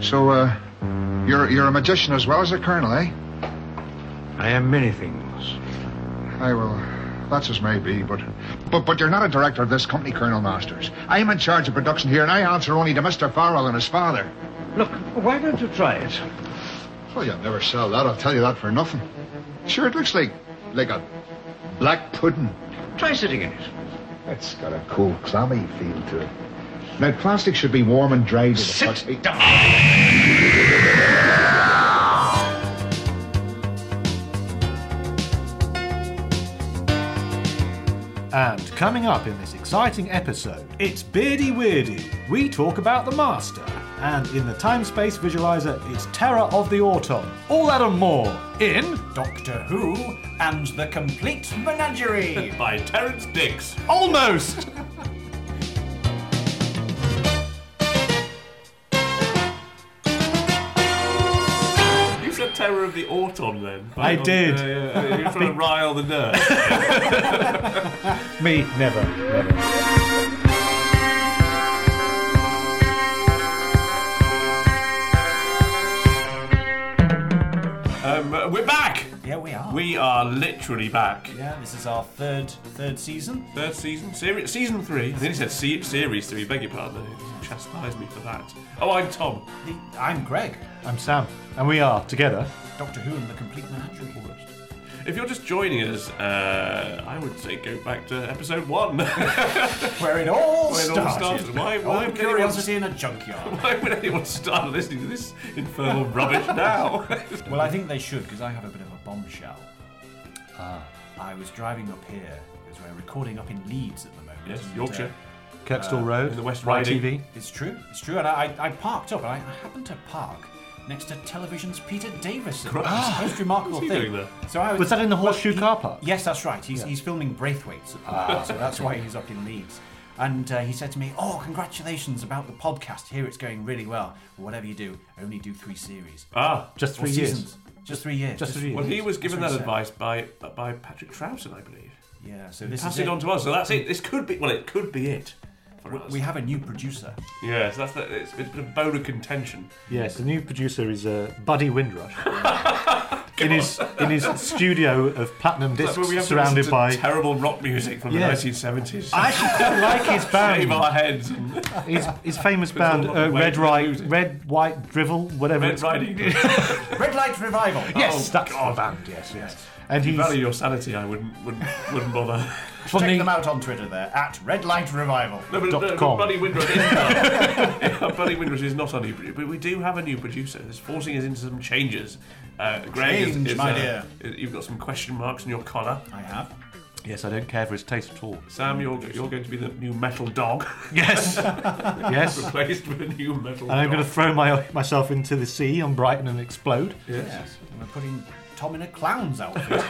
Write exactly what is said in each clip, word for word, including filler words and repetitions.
So, uh, you're you're a magician as well as a colonel, eh? I am many things. Aye, well, that's as may be, but, but but you're not a director of this company, Colonel Masters. I'm in charge of production here, and I answer only to Mister Farrell and his father. Look, why don't you try it? Well, you'll never sell that, I'll tell you that for nothing. Sure, it looks like, like a black pudding. Try sitting in it. It's got a cool, clammy feel to it. Now, plastic should be warm and dry to the Sit down. And coming up in this exciting episode, it's Beardy Weirdy. We talk about the Master. And in the time-space visualizer, it's Terror of the Autumn. All that and more in Doctor Who and the Complete Menagerie by Terrence Dix. Almost! You said Terror of the Autumn then. I on, did. Uh, yeah, you're trying to rile the nerve. Me, never, never. Um, we're back! Yeah, we are. We are literally back. Yeah, this is our third third season. Third season? Seri- season three? I think he said se- series three, beg your pardon. He chastised me for that. Oh, I'm Tom. The, I'm Greg. I'm Sam. And we are, together, Doctor Who and the Complete Menagerie. If you're just joining us, uh, I would say go back to episode one. Where it all Where it all started. started. Why, Old why, would anyone, curiosity in a junkyard. why would anyone start listening to this infernal rubbish now? Well, I think they should, because I have a bit of a bombshell. Ah. I was driving up here, because we're recording up in Leeds at the moment. Yes, and, Yorkshire. Uh, Kirkstall Uh, Road, in the West Right Riding. T V. It's true, it's true. And I, I parked up, and I, I happened to park next to television's Peter Davison. Christ. It's the most remarkable What's he thing. doing there? So I was, Was that in the Horseshoe he- car park? Yes, that's right. He's, he's filming Braithwaite's at the moment, so that's why he's up in Leeds. And uh, he said to me, "Oh, congratulations about the podcast. Here it's going really well. But whatever you do, only do three series. Ah, Just Or three years. seasons. Just three years. Just three years. well, he was given that That's what he advice by by Patrick Troughton, I believe. Yeah, so this Pass is it it. on to us. So that's it. This could be. Well, it could be it. For us. We have a new producer. Yes, that's the, it's, it's a bit of bone of contention. Yes, the new producer is uh, Buddy Windrush. in his in his studio of platinum That's discs, where we have to surrounded listen to by. terrible rock music from Yeah. the nineteen seventies. I actually quite like his Shave band. our heads. And His, his famous It's band, all uh, way Red to Right, lose it. Red White Drivel, whatever. Red it's Riding. Red Light Revival. Yes, Oh, that's God. the band. Yes, yes. And You he's value your sanity, I wouldn't wouldn't, wouldn't bother. from Check the them out on Twitter there, at Red Light Revival. No, but, Dot no, but com. Buddy Windrush is not. Yeah, Buddy Windrush is not our new producer, but we do have a new producer that's forcing us into some changes. Uh, Greg, is, Change, is, my uh, dear. You've got some question marks on your collar. I have. Yes, I don't care for his taste at all. Sam, you're you're going to be the new metal dog, Yes, yes. replaced with a new metal And I'm dog. going to throw my myself into the sea on Brighton and explode. Yes. Yes. And we're putting Tom in a clown's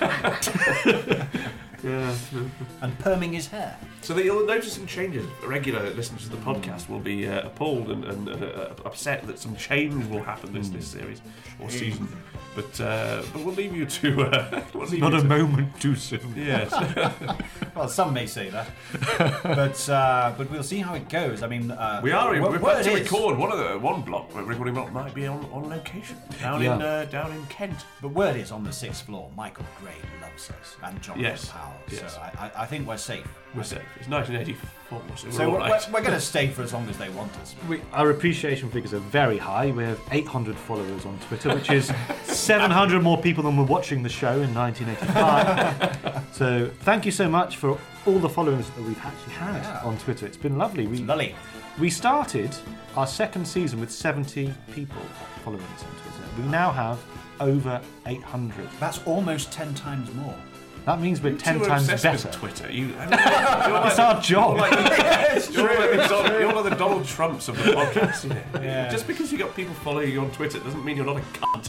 outfit Yeah. and perming his hair. So that you'll notice some changes. Regular listeners to the podcast will be uh, appalled and, and uh, upset that some change will happen this this series or season. But uh, but we'll leave you to. Uh, we'll leave Not you a to, moment too soon. Yes. Well, some may say that, but uh, but we'll see how it goes. I mean, uh, We are. In, word we're about to is- record one of the one block. We're recording block might be on, on location down in Yeah. uh, down in Kent. But word is on the sixth floor. Michael Gray loves us, and Jonathan Yes. Powell. Yes. So I, I, I think we're safe. We're safe. It's nineteen eighty-four, so we're So all we're, right. we're, we're going to stay for as long as they want us. We, our appreciation figures are very high. We have eight hundred followers on Twitter, which is seven hundred more people than were watching the show in nineteen eighty-five. So thank you so much for all the followers that we've actually had Yeah. on Twitter. It's been lovely. We, Lully. we started our second season with seventy people following us on Twitter. We now have over eight hundred. That's almost ten times more. That means we're ten Two are times obsessed better. with Twitter. You, I mean, you're like, It's our job. You're like, you're like the Donald, you're like the Donald Trumps of the podcast. You know? Yeah. Just because you got people following you on Twitter doesn't mean you're not a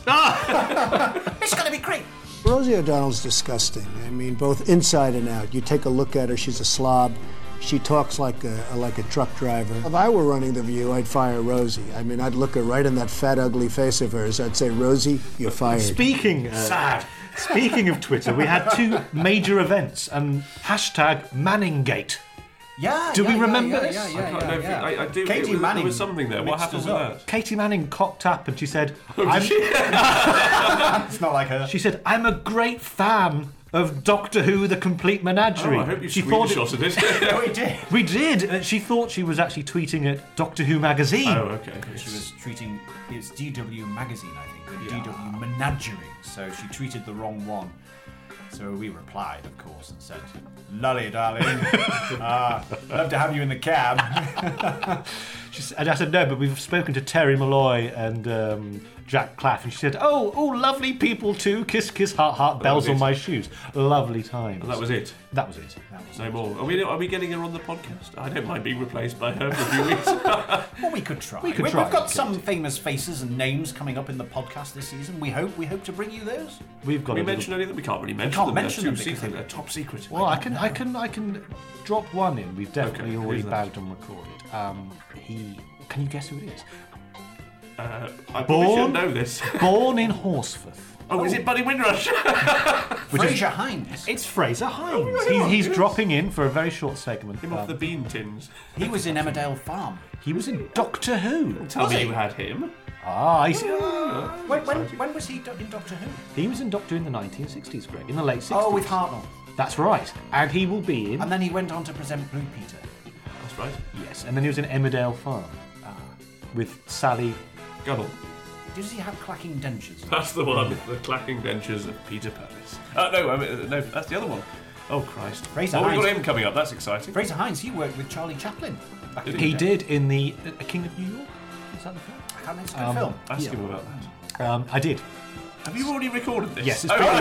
cunt. It's going to be great. Rosie O'Donnell's disgusting. I mean, both inside and out. You take a look at her, she's a slob. She talks like a like a truck driver. If I were running The View, I'd fire Rosie. I mean, I'd look her right in that fat, ugly face of hers. I'd say, Rosie, you're fired. Speaking uh, Sad. Speaking of Twitter, we had two major events and hashtag Manninggate. Yeah. Do yeah, we yeah, remember yeah, this? Yeah, I yeah, can't yeah, know if it- yeah. I, I do. Katie it was, Manning there was something there. What mixed happened us with up. that? Katie Manning cocked up and she said, Oh, I'm, It's not like her. she said, I'm a great fan of Doctor Who, The Complete Menagerie. Oh, I hope you she thought it- screenshotted it. No, we did. We did. Uh, she thought she was actually tweeting at Doctor Who magazine. Oh, okay. She was treating it's D W magazine, I think, but Yeah. D W Menagerie. So she tweeted the wrong one. So we replied, of course, and said, "Lolly, darling, uh, love to have you in the cab." She s- and I said, no, but we've spoken to Terry Malloy and um, Jack Claff. And she said, oh, oh, lovely people too. Kiss, kiss, heart, heart, bells was on it. my shoes. Lovely times. And that was it. That was it. That was No more. Are we? Are we getting her on the podcast? I don't mind being replaced by her for a few weeks. Well, we could try. We could We- try, We've got we some famous faces and names coming up in the podcast this season. We hope we hope to bring you those. We've got we a little- mention anything? We can't really mention can't them. mention They're them too because secret. they- They're top secret. Well, I can, I can, I can drop one in. We've definitely Okay, already who's that? bagged and recorded. Um, he. Can you guess who it is? Uh, I probably Born- should know this. Born in Horsforth. Oh, is it Buddy Windrush? Fraser Hines. It's Fraser Hines. Oh, He- yeah, he's yes. dropping in for a very short segment. Him Um, off the bean tins. He was in Emmerdale Farm. he was in Doctor Who. Tell Was me he? you had him. Ah, he's, When, when, when was he do- in Doctor Who? he was in Doctor Who in the nineteen sixties, Greg, in the late sixties. Oh, with Hartnell. That's right. And he will be in. And then he went on to present Blue Peter. That's right. Yes, and then he was in Emmerdale Farm Ah. with Sally. Gunnel. Does he have clacking dentures? That's the one. The clacking dentures of Peter Purvis. Uh, no, I mean, no, that's the other one. Oh Christ. Fraser Oh, we've got Hines. him coming up. That's exciting. Fraser Hines, he worked with Charlie Chaplin. Back in the He day. did in the uh, King of New York. Is that the film? I can't it's a good Um, film. Ask Yeah. him about that. Um, I did. Have you already recorded this? Yes, it's oh, been-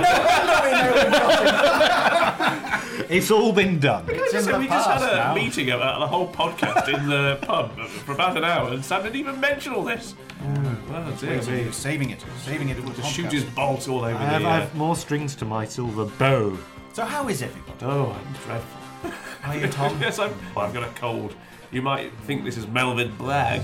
right. It's all been done. It's in So the we just had past a now. meeting about the whole podcast in the pub for about an hour, and Sam didn't even mention all this. Oh dear Wait, me. you're saving it. Saving it for the To shoot podcast. his bolt all over I have, the. I Uh, have more strings to my silver bow. So how is everybody? oh, I'm dreadful. Are you Tom? Yes, I'm. Well, I've got a cold. You might think this is Melvin Blagg.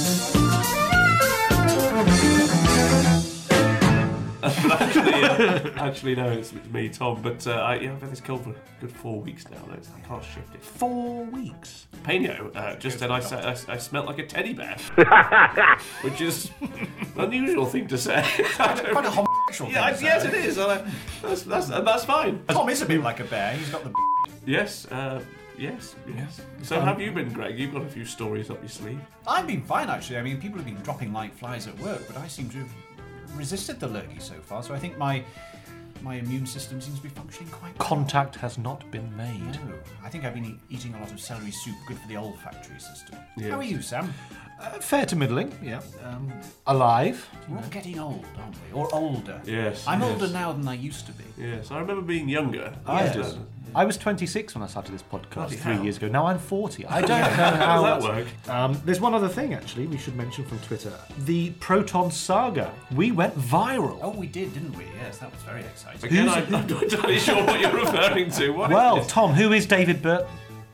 But actually, uh, actually, no, it's, it's me, Tom. But uh, I, yeah, I've had this cold for a good four weeks now. No, it's- I can't shift it. Four weeks. Peño uh, just said I, sa- I, I smelt like a teddy bear, which is an unusual thing to say. I don't Quite a really- homosexual yeah, I, thing to yes, say. it is. Uh, that's, that's, and that's fine. Tom is a bit like a bear. He's got the. Yes, uh, yes, yes. So, Um, have you been, Greg? You've got a few stories up your sleeve. I've been fine actually. I mean, people have been dropping like flies at work, but I seem to have resisted the lurgy so far. So I think my my immune system seems to be functioning quite well. Contact has not been made. No, I think I've been e- eating a lot of celery soup, good for the olfactory system. Yes. How are you, Sam? Uh, fair to middling, yeah. Um, alive. We're all getting old, aren't we? Or older. Yes, I'm yes. older now than I used to be. Yes, I remember being younger. I Yes. did. I was twenty-six when I started this podcast Bloody three hell. years ago. Now I'm forty. I don't know How how does that work? Um, there's one other thing, actually, we should mention from Twitter. The Proton Saga. We went viral. Oh, we did, didn't we? Yes, that was very exciting. Again, Who's- I'm, I'm not entirely sure what you're referring to. What is Well, this? Tom, who is David Burton?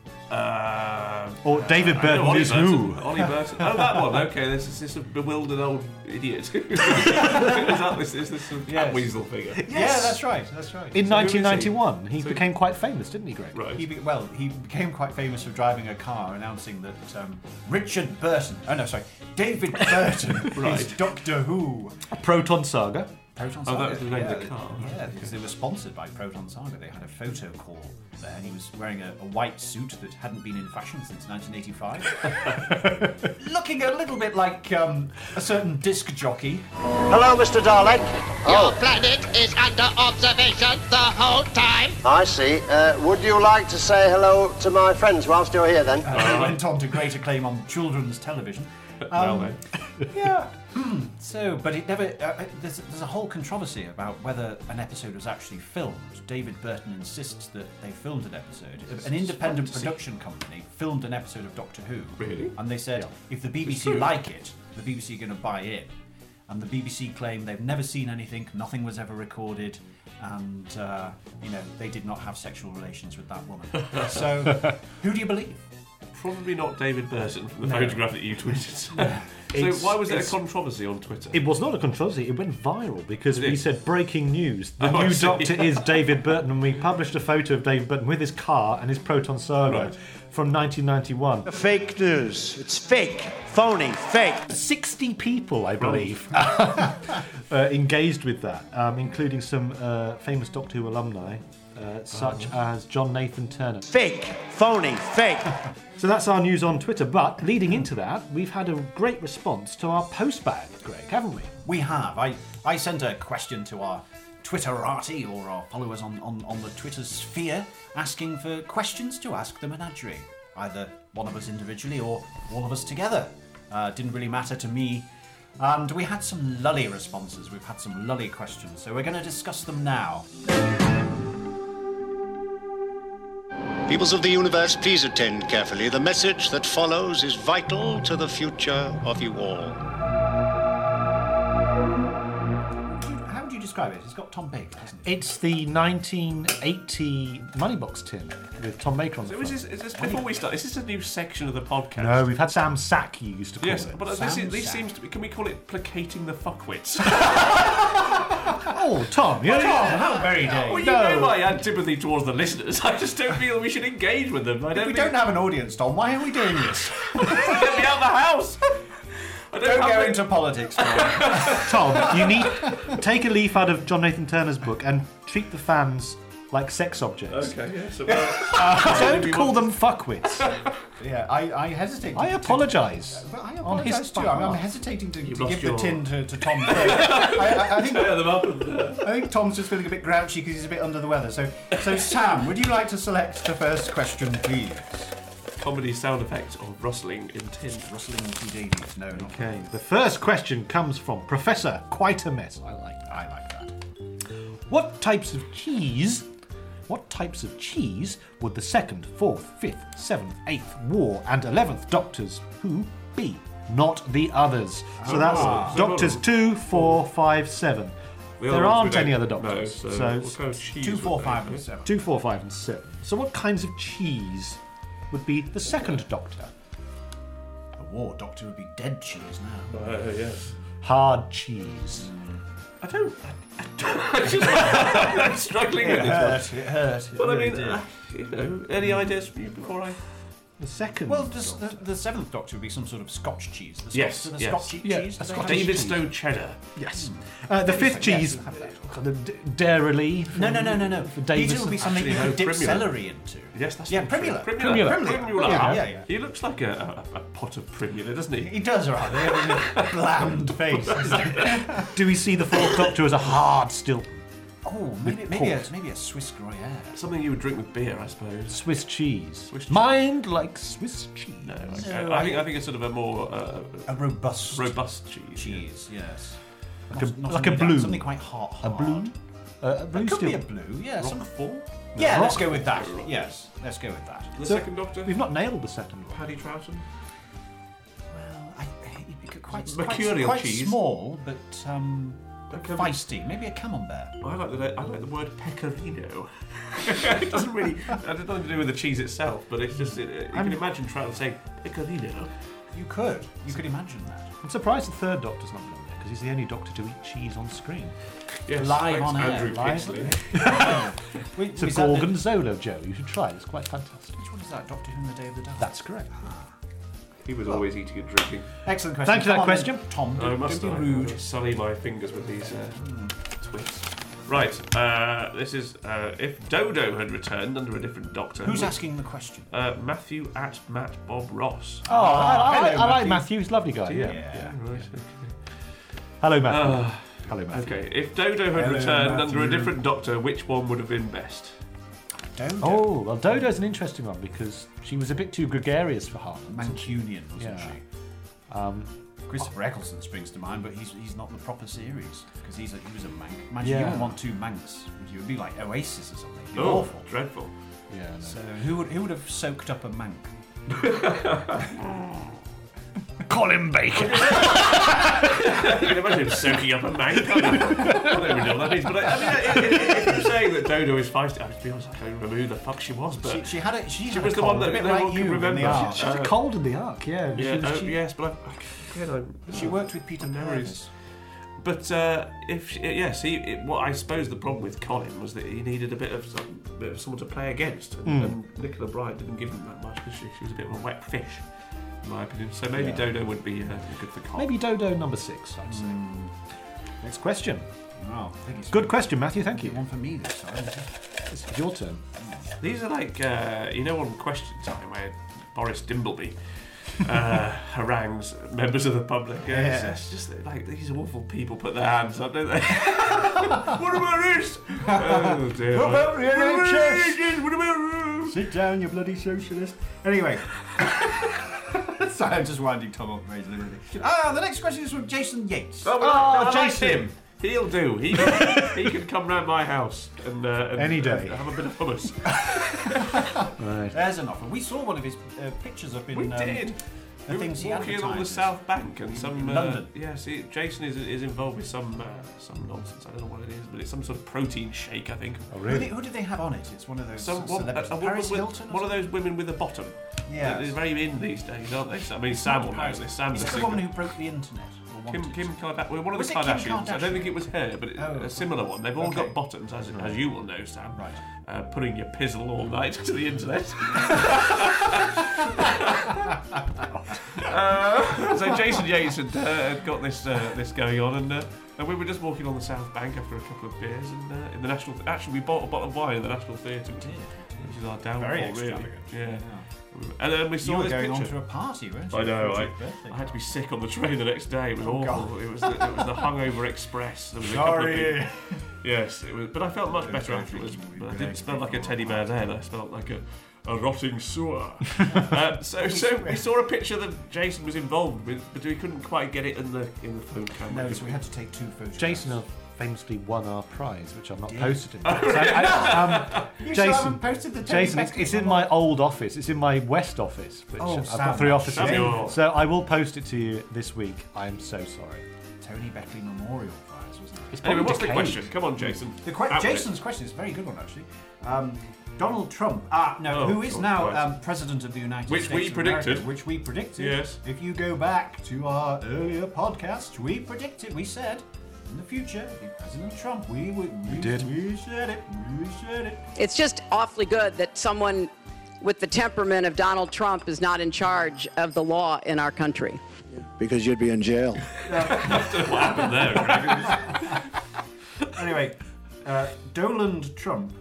Uh, Or David I know Burton Ollie is Burton. who? Ollie Burton. Oh, that one. Okay, this is this a bewildered old idiot. is that this? Is this some cat Yes. weasel figure? Yeah, that's right. That's right. In So who is he? nineteen ninety-one, he So- became quite famous, didn't he, Greg? Right. He be, well, he became quite famous for driving a car, announcing that um, Richard Burton, oh no, sorry, David Burton Right. is Doctor Who. Proton Saga. Proton Oh, Saga. that was the name yeah, of the car. Yeah, because they were sponsored by Proton Saga. They had a photo call there, and he was wearing a, a white suit that hadn't been in fashion since nineteen eighty-five, looking a little bit like um, a certain disc jockey. Hello, Mister Dalek. Your planet is under observation the whole time. I see. Uh, would you like to say hello to my friends whilst you're here, then? Uh, he went on to great acclaim on children's television. Well, Um, then. Yeah. So, but it never. Uh, uh, there's, there's a whole controversy about whether an episode was actually filmed. David Burton insists that they filmed an episode. An independent production company filmed an episode of Doctor Who. Really? And they said if the B B It's C true. like it, the B B C are going to buy in. And the B B C claim they've never seen anything, nothing was ever recorded, and uh, you know they did not have sexual relations with that woman. So, who do you believe? Probably not David Burton from the No. photograph that you tweeted. So It's- why was it a it's- controversy on Twitter? It was not a controversy. It went viral because Did we it? said breaking news. The Oh, I new see. Doctor is David Burton, and we published a photo of David Burton with his car and his Proton Servo Right. from nineteen ninety-one. Fake news. It's fake. Phony. Fake. sixty people, I believe, uh, engaged with that, um, including some uh, famous Doctor Who alumni, uh, such as John Nathan Turner. Fake. Phony. Fake. So that's our news on Twitter. But leading into that, we've had a great response to our postbag, Greg, haven't we? We have. I, I sent a question to our Twitterati, or our followers on, on, on the Twitter sphere, asking for questions to ask the menagerie. Either one of us individually or all of us together. Uh, didn't really matter to me. And we had some lully responses. We've had some lully questions. So we're going to discuss them now. Peoples of the universe, please attend carefully. The message that follows is vital to the future of you all. How would you describe it? It's got Tom Baker, hasn't it? It's the nineteen eighty Moneybox tin with Tom Baker on the So front. is this, is this, before we start, is this a new section of the podcast? No, we've had Sam Sack, you used to call Yes, it. but this, Sam is, this Sack. seems to be. Can we call it placating the fuckwits? Oh, Tom, you're How very day. Well, you No. know my antipathy towards the listeners. I just don't feel we should engage with them. I don't If we think- don't have an audience, Tom, why are we doing this? Get me out of the house. I don't, Don't have go the- into politics, Tom. Tom, you need take a leaf out of John Nathan Turner's book and treat the fans like sex objects. Okay, yeah. So, well, Don't call them fuckwits. Yeah, I, I hesitate. I to- apologise. But I on his apologise too. I'm, I'm behalf. hesitating to, to lost give your- the tin to, to Tom. I, I, I think tear them up and, uh, I think Tom's just feeling a bit grouchy because he's a bit under the weather. So, so Sam, would you like to select the first question, please? comedy sound effect of rustling in tin. Rustling tea daisies. No, not Okay, the first question comes from Professor Quite a Mess. I like that. I like that. What types of cheese? What types of cheese would the second, fourth, fifth, seventh, eighth, war, and eleventh Doctors Who be? Not the others. So that's Oh, so Doctors hold on. two, four, five, seven. The other There ones aren't we any don't- other no, Doctors. so so what kind of cheese Two, would four, they five, be? and seven. two, four, five, and seven. So what kinds of cheese would be the second Doctor? The war doctor would be dead cheese now. Uh, yes. Hard cheese. I don't. I don't I just, I'm struggling with this one. It hurt. Well, I mean, uh, you know, any ideas from you before I? The second. Well, does the, the seventh Doctor would be some sort of Scotch cheese. The Scots, Yes, the yes. Scotch Yeah, cheese. a do they Scotch have- David cheese. Stowe cheddar. Yes. Uh, the fifth Yes, cheese. have that. The d- Dairy. No, no, no, no, no. For These Davis. would be something Actually, you no, could dip Primula. celery into. Yes, that's Yeah, true. Primula. Primula. Primula. Primula. Yeah, yeah, yeah. He looks like a, a, a pot of Primula, doesn't he? He does, right? They have a bland face. Do we see the fourth Doctor as a hard still Oh, maybe, maybe, a, port. maybe a Swiss Gruyere. Something you would drink with beer, I suppose. Swiss cheese? Swiss cheese. Mind like Swiss cheese. No, okay. No, I I- think I think it's sort of a more uh, A robust robust cheese. cheese, yes. Like a- Not- not like a something blue. Something quite hot. A hard. blue? Uh, a blue It could still. be a blue, yeah. Some, Roquefort? yeah, let's go Roquefort. with that. Yes, let's go with that. The So, second Doctor? We've not nailed the second one. Paddy Troughton? Well, I, it'd be quite, Mercurial quite, quite cheese. small, but um, Okay. feisty. Maybe a camembert. I like the I like the word pecorino. It doesn't really it has nothing to do with the cheese itself, but it's just it, you can imagine Troughton saying pecorino. You could. You could imagine that. I'm surprised the third Doctor's not on there because he's the only Doctor to eat cheese on screen. Yes, Live thanks, on air, Andrew live. Pixley. We, It's a we said that- Gorgonzola, Joe. You should try it. It's quite fantastic. Which one is that? Doctor Who and the Day of the Devil? That's correct. He was always eating and drinking. Excellent question. Thanks for that Come on then, question. Tom. I Don't, must don't I be rude. sully my fingers with these uh, twists. Right, uh, this is uh, if Dodo had returned under a different Doctor. Who's would- asking the question? Uh, Matthew at Matt Bob Ross. Oh, I, I, hello, I like Matthew. Matthew. He's a lovely guy. Yeah. Yeah. Right. Hello, Matthew. Uh, Hello, Matthew. Okay, if Dodo had Hello, returned under a Matthew. different Doctor, which one would have been best? Dodo. Oh, well, Dodo's an interesting one because she was a bit too gregarious for Harlan. Mancunian, wasn't Yeah. she? Um, Christopher Eccleston springs to mind, but he's he's not in the proper series because he's a, he was a mank. Imagine Yeah. you would want two manks. You would be like Oasis or something. It'd be Oh, awful. dreadful. yeah. No. So who would who would have soaked up a mank? Colin Baker. You can imagine him soaking up a man, can't you? I don't even know what that means, but I, I mean, if, if you're saying that Dodo is feisty, I have to be honest, I don't remember who the fuck she was, but She, she had a, she, she had was a the cold, one that a bit no like one you can in remember. the Ark. She had a cold in the Ark, yeah. Yeah, she was, oh, she, yes, but I, again, I, She worked with Peter memories. Purves. But uh, if she, yes, he, it, what I suppose the problem with Colin was that he needed a bit of some, bit of someone to play against, and, Mm. and Nicola Bryant didn't give him that much because she, she was a bit of a wet fish, in my opinion. So maybe Yeah. Dodo would be uh, good for Colin. Maybe Dodo number six, I'd say. Next question. Wow, I think it's Good question, Matthew. Thank you. one for me this time. It's your turn. These are like, uh, you know, on Question Time where Boris Dimbleby uh, harangues members of the public. Yeah, Yeah. It's, it's just like these awful people put their hands up, don't they? What about this? Oh dear. What about the N H S? What about Sit down, you bloody socialist. Anyway. Sorry, I'm just winding Tom up very literally. Ah, the next question is from Jason Yates. Oh, well, I, I like Jason. him. He'll do. He can, he can come round my house and, uh, and Any day. and have a bit of hummus. Right. There's an offer. We saw one of his uh, pictures up in We um, did. the We were things he walking along the advertises. South Bank and some In uh, London. Yeah, see, Jason is is involved with some uh, some nonsense. I don't know what it is, but it's some sort of protein shake, I think. Oh, Who, really? did, who did they have on it? It's one of those Some one, a, celebrities. a woman Paris with, Hilton? or one of something? those women with a bottom. Yeah. They're very in these days, aren't they? So, I mean, Sam will know this. Sam's Is a it the singer. woman who broke the internet? Or Kim, wanted Kim to? Kardashian. Well, one of Was the it Kim Kardashians. I Kardashian? don't think it was her, but it, Oh. a similar one. They've all Okay. got bottoms, as, as you will know, Sam. Right. Uh, putting your pizzle all night to the internet. uh, so Jason Yates had, uh, had got this uh, this going on, and, uh, and we were just walking on the South Bank after a couple of beers, and uh, in the National. Actually, we bought a bottle of wine in the National Theatre, which is our downfall, Very really. extravagant. Yeah. And then we saw You were this going picture. on to a party, weren't you? I know. For I, your birthday. I had to be sick on the train the next day. It was Oh, awful. God. It was the, it was the Hungover Express. There was a couple of Sorry. people- Yes, it was, but I felt much Those better are afterwards. drinking But I with didn't Greg smell like a before teddy bear party. then. I smelled like a, a rotting sewer. uh, so, so we saw a picture that Jason was involved with, but we couldn't quite get it in the in the phone camera. No, so we had to take two photographs. Jason have famously won our prize, which I've not Did? posted. In Oh, so I, I, um, You still Jason, haven't posted the Teddy Jason, it's, Beckham it's in one? my old office. It's in my West office, which Oh, I've Sam, got three offices. Samuel. So I will post it to you this week. I am so sorry. Tony Beckley Memorial Prize, wasn't it? It's Anyway, probably what's the decayed. question? Come on, Jason. The que- Out with it. Jason's question is a very good one, actually. Um, Donald Trump, ah, no, Oh, who is oh, now right. um, President of the United Which States we of predicted. America, which we predicted. Yes. If you go back to our earlier podcast, we predicted, we said, in the future, it'd be President Trump. We would. We, did. We said it. We said it. It's just awfully good that someone with the temperament of Donald Trump is not in charge of the law in our country. Because you'd be in jail. I don't know what happened there, Greg. Anyway, uh, Donald Trump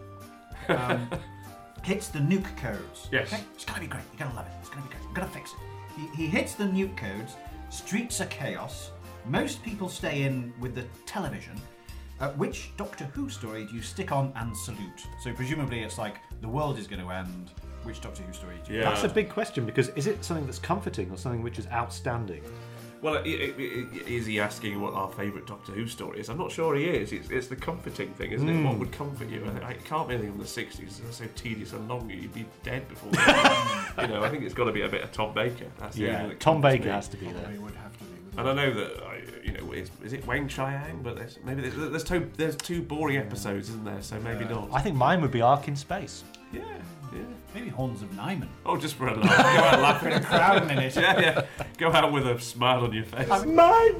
um, hits the nuke codes. Yes. Okay? It's gonna be great. You're gonna love it. It's gonna be great. I'm gonna fix it. He, he hits the nuke codes. Streets are chaos. Most people stay in with the television. Uh, which Doctor Who story do you stick on and salute? So presumably it's like the world is going to end. Which Doctor Who story do you? Yeah. That's a big question because is it something that's comforting or something which is outstanding? Well, i- i- i- is he asking what our favourite Doctor Who story is? I'm not sure he is. It's, it's the comforting thing, isn't it? What would comfort you? I, I it can't be anything from the sixties. It's so tedious and long. You'd be dead before. You know, I think it's got to be a bit of Tom Baker. That's the only thing that Tom comforts Baker me. has to be there. It would have to be. wouldn't And I know that, I, you know, is, is it Wang Chiang? But there's, maybe there's, there's two there's two boring episodes, isn't there? So maybe not. I think mine would be Ark in Space. Yeah, yeah. Maybe Horns of Nyman. Oh, just for a laugh. Go out laughing. Crowding in it. Yeah, yeah. Go out with a smile on your face. My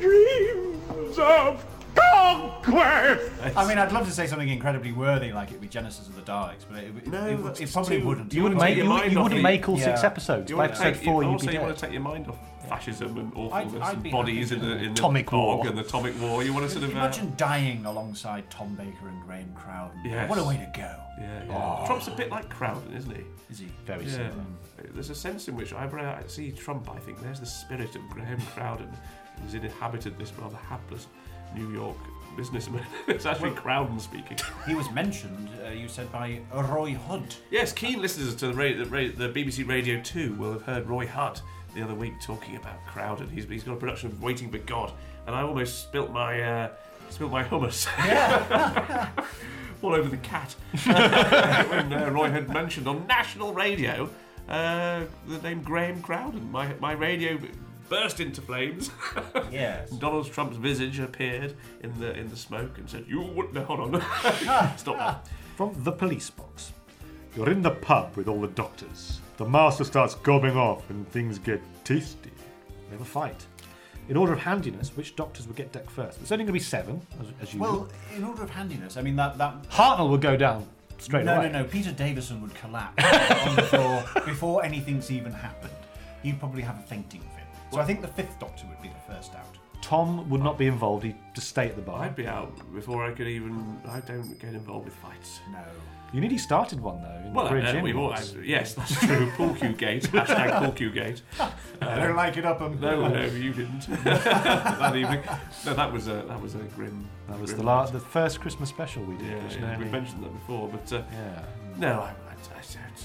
dreams of conquest. I mean, I'd love to say something incredibly worthy, like it'd be Genesis of the Daleks, but it, it, No, it, that's it probably too- wouldn't. You wouldn't wanna make take you, your would- mind you off wouldn't the- make all six Yeah. episodes. You By want to episode take, four, you, you'd also be you dead. want to take your mind off fascism and I'd- awfulness I'd and be bodies in happy the to- in the Atomic fog War. and the atomic war. You want to sort of uh, Imagine dying alongside Tom Baker and Graham Crowden. Yes. What a way to go. yeah, yeah. Trump's a bit like Crowden, isn't he? Is he? Very Yeah. similar. There's a sense in which I I see Trump. I think there's the spirit of Graham Crowden, who's inhabited this rather hapless New York businessman. It's actually Crowden speaking. He was mentioned, uh, you said, by Roy Hudd. Yes, keen listeners to the, radio, the, radio, the B B C Radio two will have heard Roy Hudd the other week talking about Crowden. He's, he's got a production of Waiting for God, and I almost spilt my uh, spilt my hummus. Yeah. All over the cat. when uh, Roy had mentioned on national radio uh, the name Graham Crowden. My my radio burst into flames. Yes. Donald Trump's visage appeared in the in the smoke and said, "You wouldn't." No, hold on. Stop that. From the police box. You're in the pub with all the doctors. The master starts gobbing off and things get tasty. They have a fight. In order of handiness, which doctors would get decked first? It's only going to be seven, as, as usual. Well, in order of handiness, I mean, that... that Hartnell would go down straight no, away. No, no, no. Peter Davison would collapse on the floor before anything's even happened. He'd probably have a fainting fit. So I think the fifth doctor would be the first out. Tom would not be involved. He'd just stay at the bar. I'd be out before I could even... I don't get involved with fights. No. You nearly started one, though, in Well, the bridge I know, we've all, inwards. I, yes, that's true. Pool cue gate. Hashtag pool cue gate. I don't like it up and... No, no, you didn't. That evening. No, that was a that was a grim. That was grim the la- the first Christmas special we did. Yeah, which yeah, nearly- we mentioned that before, but uh, yeah. no, I, I, I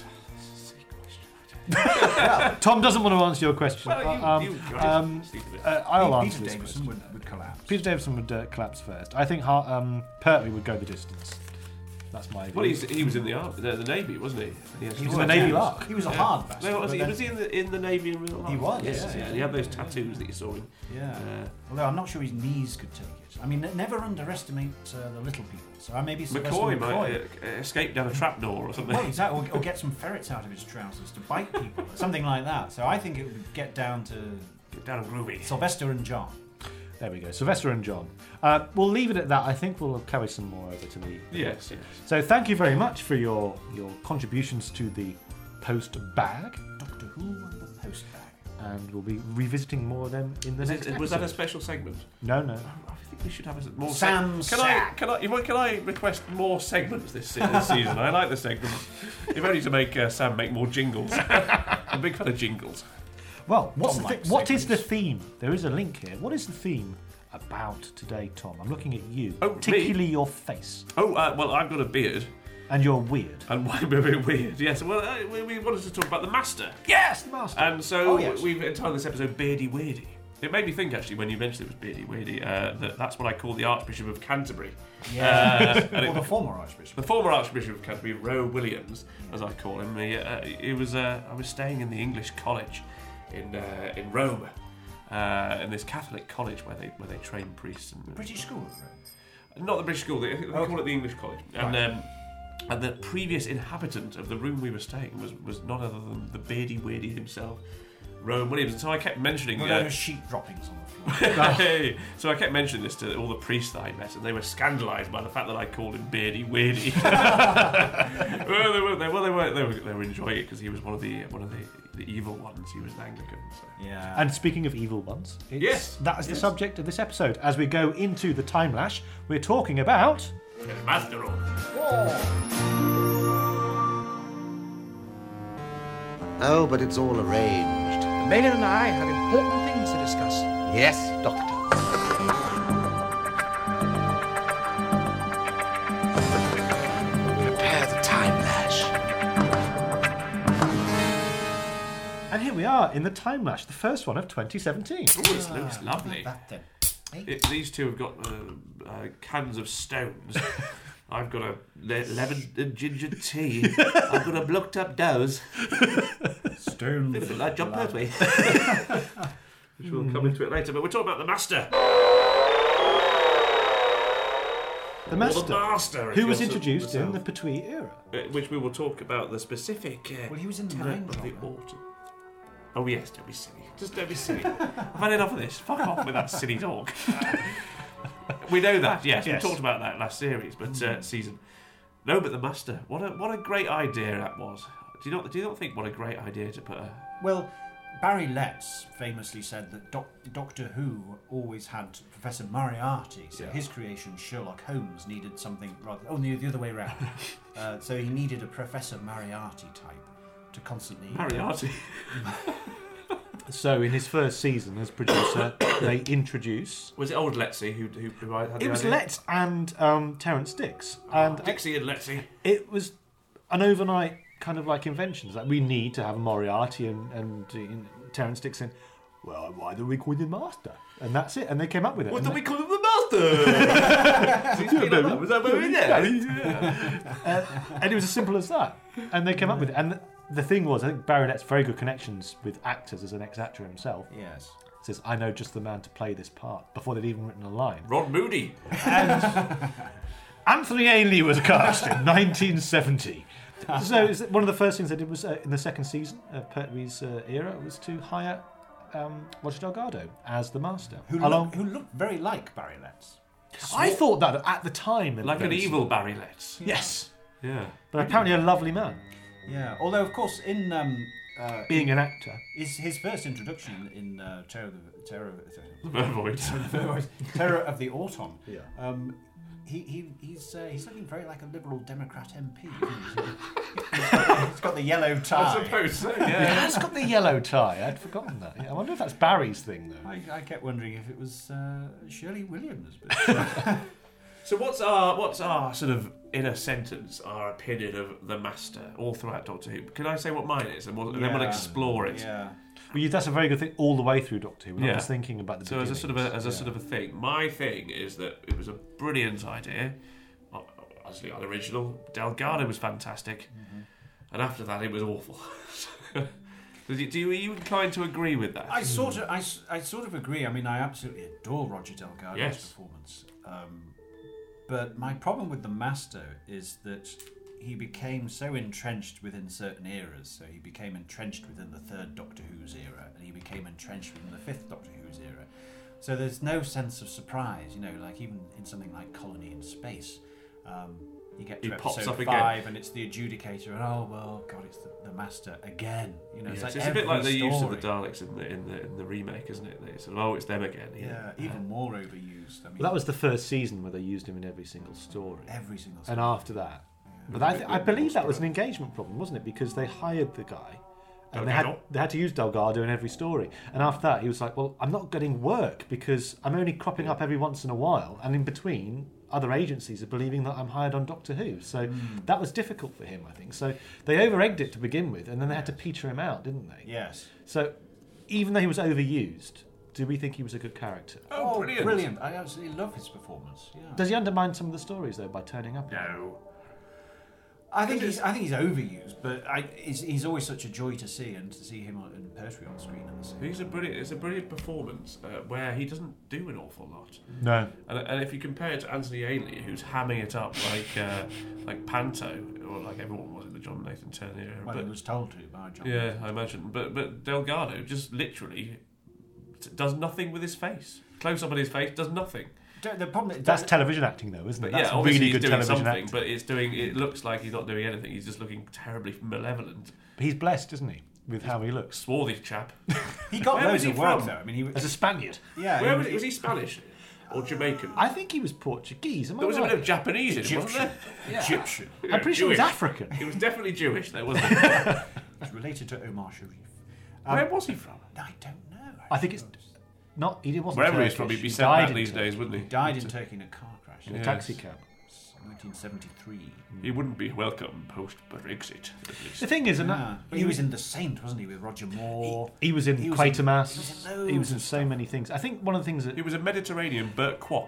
don't. Tom doesn't want to answer your question. Well, you- um, you got it. um, Speak of it. uh, I'll Peter answer this Davison question. would, would collapse. Peter Davison would uh, collapse first. I think Hart, um, Pertwee would go the distance. That's my view. Well, he's, he was in the army, the, the navy, wasn't he? He, He was in the Navy Lark. He was a Yeah. hard bastard. No, was but he? then- Was he in the in the navy in real life? He was, Yes, yeah, yeah. yeah. He had those tattoos that you saw him. Yeah. Uh, Although I'm not sure his knees could take it. I mean, never underestimate uh, the little people. So I maybe Sylvester McCoy McCoy. might uh, escape down a trapdoor or something. Well, exactly. Or, or get some ferrets out of his trousers to bite people, or something like that. So I think it would get down to Get down and groovy. Sylvester and John. There we go. Sylvester and John. Uh, we'll leave it at that. I think we'll carry some more over to the. Yes, yes. So thank you very much for your your contributions to the post bag, Doctor Who and the Post Bag. and we'll be revisiting more of them in the Was, next it, was that a episode. special segment? No, no. I think we should have a, more. Sam seg- can I Sack. can I you want- can I request more segments this, se- this season? I like the segments. If only to make uh, Sam make more jingles. I'm a big fan of jingles. Well, what's Tom the thi- likes what is the segments. theme? There is a link here. What is the theme about today, Tom? I'm looking at you, Oh, me? particularly your face, Oh uh, well, I've got a beard. and you're weird. And I'm a bit weird, yes. Well, uh, we, we wanted to talk about the Master. Yes, master. And so Oh, yes. we've entitled this episode Beardy Weirdy. It made me think, actually, when you mentioned it was Beardy Weirdy, uh, that that's what I call the Archbishop of Canterbury. Yeah. and or it- the former Archbishop. The former Archbishop of Canterbury, Roe Williams, as I call him. He, uh, he was. Uh, I was staying in the English college in uh, in Rome, uh, in this Catholic college where they where they train priests and British school, right? not the British school. They, they Okay. call it the English college. And Right. um, and the previous inhabitant of the room we were staying was was none other than the beardy weirdy himself, Rowan Williams. And so I kept mentioning. Well, uh, there were sheep droppings on the floor. Hey, so I kept mentioning this to all the priests that I met, and they were scandalised by the fact that I called him Beardy Weirdy. well, they were, they, well, they were, they were, they were enjoying it because he was one of the one of the, the evil ones. He was an Anglican. So. Yeah. And speaking of evil ones, it's, Yes, that is the yes. subject of this episode. As we go into the time lash, we're talking about. Master Roll. Oh, but it's all arranged. The Maiden and I have important things to discuss. Yes, Doctor. Prepare the time lash. And here we are in the time lash, the first one of twenty seventeen. Oh, this looks lovely. That then. It, these two have got uh, uh, cans of stones. I've got a le- lemon and ginger tea. I've got a blocked up nose. Stone. A bit like John Pertwee. Which we'll come into it later, but we're talking about the Master. The Master, Or the Master, if who was you're so- introduced in so- the Pertwee era. Uh, which we will talk about the specific. Uh, Well, he was in the tenor Nine of the Dropper. autumn. Oh yes, don't be silly. Just don't be silly. I've had enough of this. Fuck off with that silly talk. We know that, yes. Yes. We talked about that last series, but uh, season. No, but the Master. What a what a great idea that was. Do you not do you not think what a great idea to put a Well, Barry Letts famously said that Doc- Doctor Who always had Professor Moriarty, so Yeah. his creation, Sherlock Holmes, needed something rather. Oh, the, the other way around. uh, so he needed a Professor Moriarty type to constantly. Moriarty? So in his first season as producer, they introduce. Was it old Letsy who who, who had the It was idea? Letts and um, Terence Dix, and Dixie and Letsy. it was an overnight kind of like invention. Like we need to have Moriarty and and uh, Terence Dix saying, "Well, why do we call him Master?" And that's it. And they came up with it. What And do we they- call him the Master? Was that where we did? uh, and it was as simple as that. And they came up with it. And the, the thing was, I think Barry Letts very good connections with actors as an ex-actor himself. Yes. says, "I know just the man to play this part," before they'd even written a line. Ron Moody. And Anthony Ainley was cast in nineteen seventy. So is it, one of the first things they did was uh, in the second season of Pertwee's uh, era was to hire um, Roger Delgado as the Master. Who, along, look, who looked very like Barry Letts. I thought that at the time. Like an evil Barry Letts. Yes. Yeah. But apparently a lovely man. Yeah, although of course in um, uh, being an actor, his his first introduction in uh, Terror of the Terror the Vervoid. Terror, Terror of the Autumn. Yeah. Um, he he he's uh, he's looking very like a Liberal Democrat M P. He's got, he's got the yellow tie. I suppose so. Yeah. He has got the yellow tie. I'd forgotten that. Yeah, I wonder if that's Barry's thing though. I, I kept wondering if it was uh, Shirley Williams. But, so what's our what's our sort of in a sentence our opinion of the Master all throughout Doctor Who? Can I say what mine is, and, we'll, and then we'll explore it? Yeah. Well, you, that's a very good thing all the way through Doctor Who. We're Yeah. not just thinking about the So as a sort of a, as a yeah. sort of a thing, my thing is that it was a brilliant idea. Obviously unoriginal. Delgado was fantastic, Mm-hmm. and after that it was awful. do, you, do you, are you inclined to agree with that? I sort of I, s- I sort of agree. I mean, I absolutely adore Roger Delgado's Yes. performance. Um, but my problem with the Master is that he became so entrenched within certain eras. So he became entrenched within the third Doctor Who's era, and he became entrenched within the fifth Doctor Who's era. So there's no sense of surprise, you know, like even in something like Colony in Space, um, you get to He pops episode up again. five and it's the adjudicator, and oh well, God, it's the, the Master again. You know, Yes, it's like it's a bit every like the use of the story. Daleks in the in the in the remake, isn't it? They sort of, oh, it's them again. Yeah, even more overused. I mean, Well, that was the first season where they used him in every single story. Every single And story. after that. But I, th- I believe that was an engagement problem, wasn't it? Because they hired the guy and they had, Delgado? they had to use Delgado in every story. And after that, he was like, well, I'm not getting work because I'm only cropping up every once in a while. And in between, other agencies are believing that I'm hired on Doctor Who. So Mm. that was difficult for him, I think. So they over-egged it to begin with, and then they had to peter him out, didn't they? Yes. So even though he was overused, do we think he was a good character? Oh, brilliant. I absolutely love his performance. Yeah. Does he undermine some of the stories, though, by turning up? No. I think he's I think he's overused, but I, he's, he's always such a joy to see, and to see him on, in Pertwee on screen at the same. He's a brilliant. It's a brilliant performance uh, where he doesn't do an awful lot. No. And, and if you compare it to Anthony Ainley, who's hamming it up like uh, like Panto, or like everyone was in the John Nathan Turner era. Well, but, he was told to by John. yeah, Nathan. I imagine. But but Delgado just literally t- does nothing with his face. Close up on his face, does nothing. The problem That's television acting, though, isn't it? But That's yeah, obviously really he's good doing television something, acting. but it's doing. It looks like he's not doing anything. He's just looking terribly malevolent. He's blessed, isn't he, with how he looks? Swarthy chap. He got Where was loads he of work from? though. I mean, he was As a Spaniard. Yeah. Where he was, was he Spanish or Jamaican? I think he was Portuguese. Am I There was a right? bit of Japanese in it, wasn't there? Yeah. Egyptian. I'm pretty sure he was Jewish. African. He was definitely Jewish, though, wasn't he? He's related to Omar Sharif. Where was he from? I don't know. I think it's not. He wasn't. Wherever he's Turkish. from, he'd be He sent died back in these Turkey. days, wouldn't he? He died in Turkey in a car crash. In a Yes. taxi cab. nineteen seventy-three. He wouldn't be welcome post-Brexit, at least. The thing is, and Yeah. that, But he was in The Saint, wasn't he, with Roger Moore? He was in He was in- Quatermass. he was in He was loads in of so many things. I think one of the things that He was a Mediterranean Burt Kwok.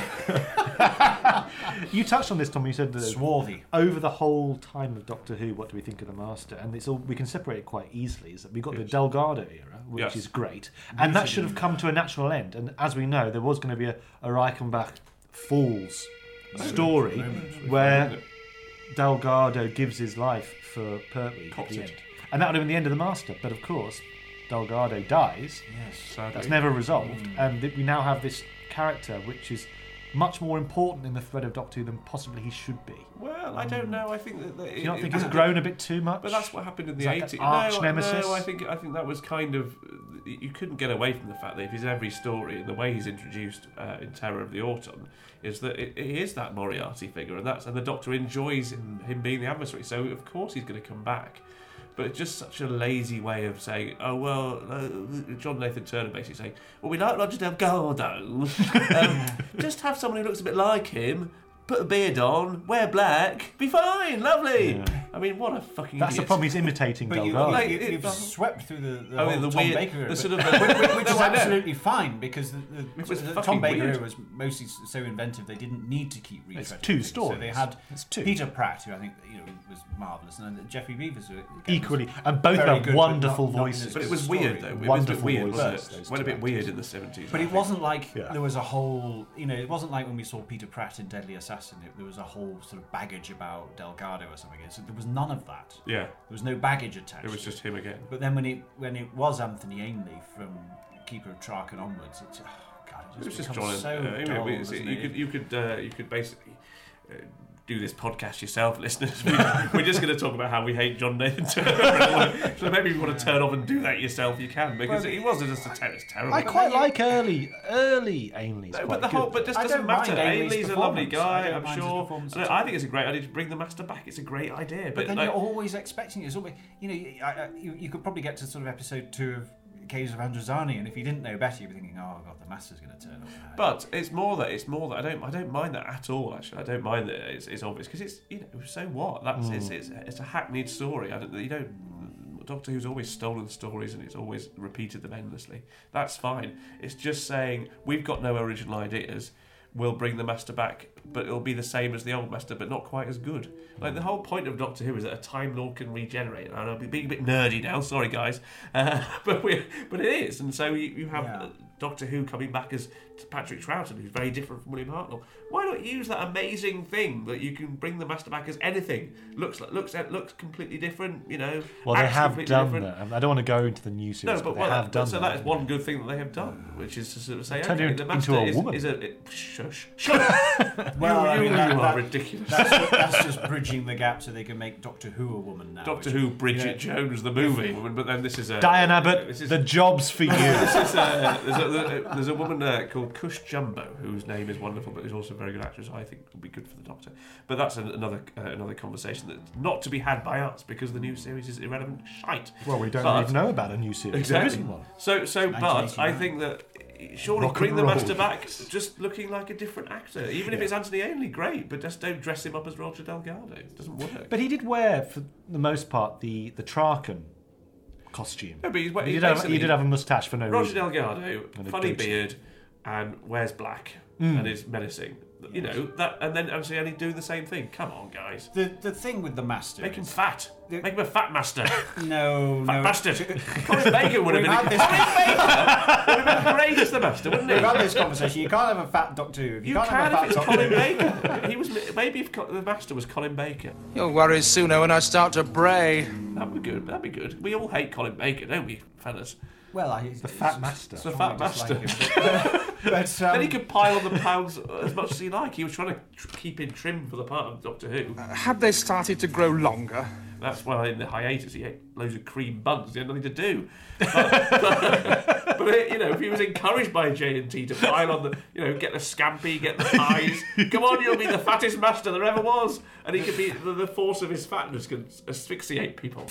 you touched on this, Tom. You said that Swarthy. over the whole time of Doctor Who, what do we think of the Master? And it's all we can separate it quite easily. Is that we've got the Delgado era, which Yes. is great, and that should have come to a natural end. And as we know, there was going to be a, a Reichenbach Falls story where Delgado gives his life for Pertwee at Cops the it. end, and that would have been the end of the Master. But of course, Delgado dies. Yes. Sadly. That's never resolved, and th- we now have this character which is much more important in the thread of Doctor Who than possibly he should be. Well, I don't know. I think that. that Do you not it- think it- he's grown a bit too much? But that's what happened in Is the like an eighties. arch no, nemesis? no, I think I think that was kind of you couldn't get away from the fact that if he's in every story and the way he's introduced uh, in Terror of the Autumn is that it, it is that Moriarty figure, and that's and the Doctor enjoys him, him being the adversary. So of course he's going to come back. But it's just such a lazy way of saying, oh, well, uh, John Nathan Turner basically saying, well, we like Roger Delgado. um, just have someone who looks a bit like him, put a beard on, wear black, be fine, lovely. Yeah. I mean, what a fucking That's idiot. the problem. He's imitating But you, Delgado. Like, you, it- you've swept through the, the Oh, whole the Tom weird- Baker era, the sort but- of- which, which- which No, is I know. absolutely fine because the, the, It was the fucking Tom Baker weird. era was mostly so inventive they didn't need to keep retreading. It's two things. So stories. they had It's two. Peter Pratt, who I think you know was marvelous, and then Jeffrey Beavers, who again, Equally, was and both very have good, but wonderful not- not in voices. as But it good was a weird, story. though. It was a bit Wonderful weird, wasn't voices, it? those Went a two bit weird actors. in the seventies. But it wasn't like Yeah. there was a whole, you know, it wasn't like when we saw Peter Pratt in Deadly Assassin. It, there was a whole sort of baggage about Delgado or something. So there was none of that. Yeah. There was no baggage attached. It was just him again. But then when it when it was Anthony Ainley from Keeper of Traken onwards, it's oh god, it It was just just becomes John. so uh, you know, dull, we- doesn't you it? could you could uh, you could basically. Uh, do this podcast yourself, listeners. We, we're just going to talk about how we hate John Nathan Turner. So maybe if you want to turn off and do that yourself, you can, because Well, he was just a ter- it's terrible. I quite like early, early Ainley's. No, quite but the good, whole, but though. this I doesn't don't mind matter. Ainley's Ainley's a lovely performance. I guy, don't I'm mind his sure. performance And at I all. think it's a great idea to bring the master back. It's a great idea, but, But then like, you're always expecting it. It's always, you know, I, I, you, you could probably get to sort of episode two of Caves of Androzani, and if you didn't know better, you'd be thinking, "Oh God, the Master's going to turn up." now." But it's more that it's more that I don't I don't mind that at all. Actually, I don't mind that it's, it's obvious because it's you know so what that's Mm. it's, it's it's a hackneyed story. I don't you don't Doctor Who's always stolen stories and it's always repeated them endlessly. That's fine. It's just saying we've got no original ideas. We'll bring the Master back, but it'll be the same as the old Master, but not quite as good. Like the whole point of Doctor Who is that a Time Lord can regenerate. And I'll be being a bit nerdy now, sorry guys, uh, but we but it is, and so you, you have Yeah. uh, Doctor Who coming back as Patrick Troughton, who's very different from William Hartnell. Why not use that amazing thing that you can bring the Master back as anything? Looks like looks looks completely different, you know. Well, they acts have completely done different. that. I don't want to go into the new series, No, but, but they well, have that- done so that. that is one good thing that they have done, which is to sort of say, Turned okay, her the into Master a is, woman. is a it, shush, shut. Well, you, I you, mean, you that- are that- ridiculous. That's, that's just bridging the gap so they can make Doctor Who a woman now. Doctor which, Who, Bridget you know, Jones, the movie, but then this is a Diane Abbott, This is, the job's for you. this is a, there's, a, there's a woman uh, called Cush Jumbo whose name is wonderful, but who's also a very good actress. I think will be good for the Doctor. But that's an, another uh, another conversation that's not to be had by us because the new series is irrelevant shite. Well, we don't But- even know about a new series. Exactly. There isn't one. So, so, but I nineteen eighty-nine. think that surely Rock bring and the roll. Master back just looking like a different actor. Even if Yeah. it's Anthony Ainley, great, but just don't dress him up as Roger Delgado. It doesn't work. But he did wear, for the most part, the the Traken costume. No, but he's, he, he's did have, basically he did have a moustache for no Roger reason. Delgado, And a funny goatee. beard, and wears black, Mm. and is menacing. You know that, and then Anthony Ainley doing the same thing. Come on, guys, The the thing with the Master. make him is- fat. Make him a fat master. No, Fat no. bastard. Colin Baker would have We've been. had this- Colin Baker would have been great as the master, wouldn't he? We've had this conversation. You can't have a fat Doctor Who. If You, You can't can have a if fat it's Doctor Colin Who. Baker. He was maybe if Co- the master was Colin Baker. You'll worry sooner when I start to bray. That'd be good. That'd be good. We all hate Colin Baker, don't we, fellas? Well, I, The Fat Master. It's the fat master. But, um, Then he could pile on the pounds as much as he like. He was trying to tr- keep in trim for the part of Doctor Who. Had they started to grow longer? That's why in the hiatus he ate loads of cream buns. He had nothing to do. But, but, but, you know, if he was encouraged by J and T to pile on the, you know, get the scampi, get the pies. Come on, you'll be the fattest master there ever was, and he could be the, the force of his fatness can asphyxiate people.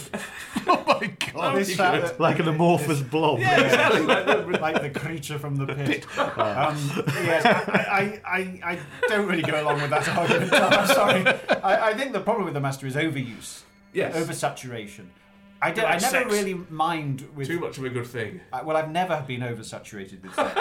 Oh my god! This fat- Like an amorphous blob. Yeah, exactly. Like the- like the creature from the pit. Um, yes, I, I, I, I don't really go along with that argument. I'm sorry. I, I think the problem with the Master is overuse. Yes. Oversaturation. I, don't, Like I never sex. really mind with... Too much of a good thing. I, well, I've never been oversaturated with sex.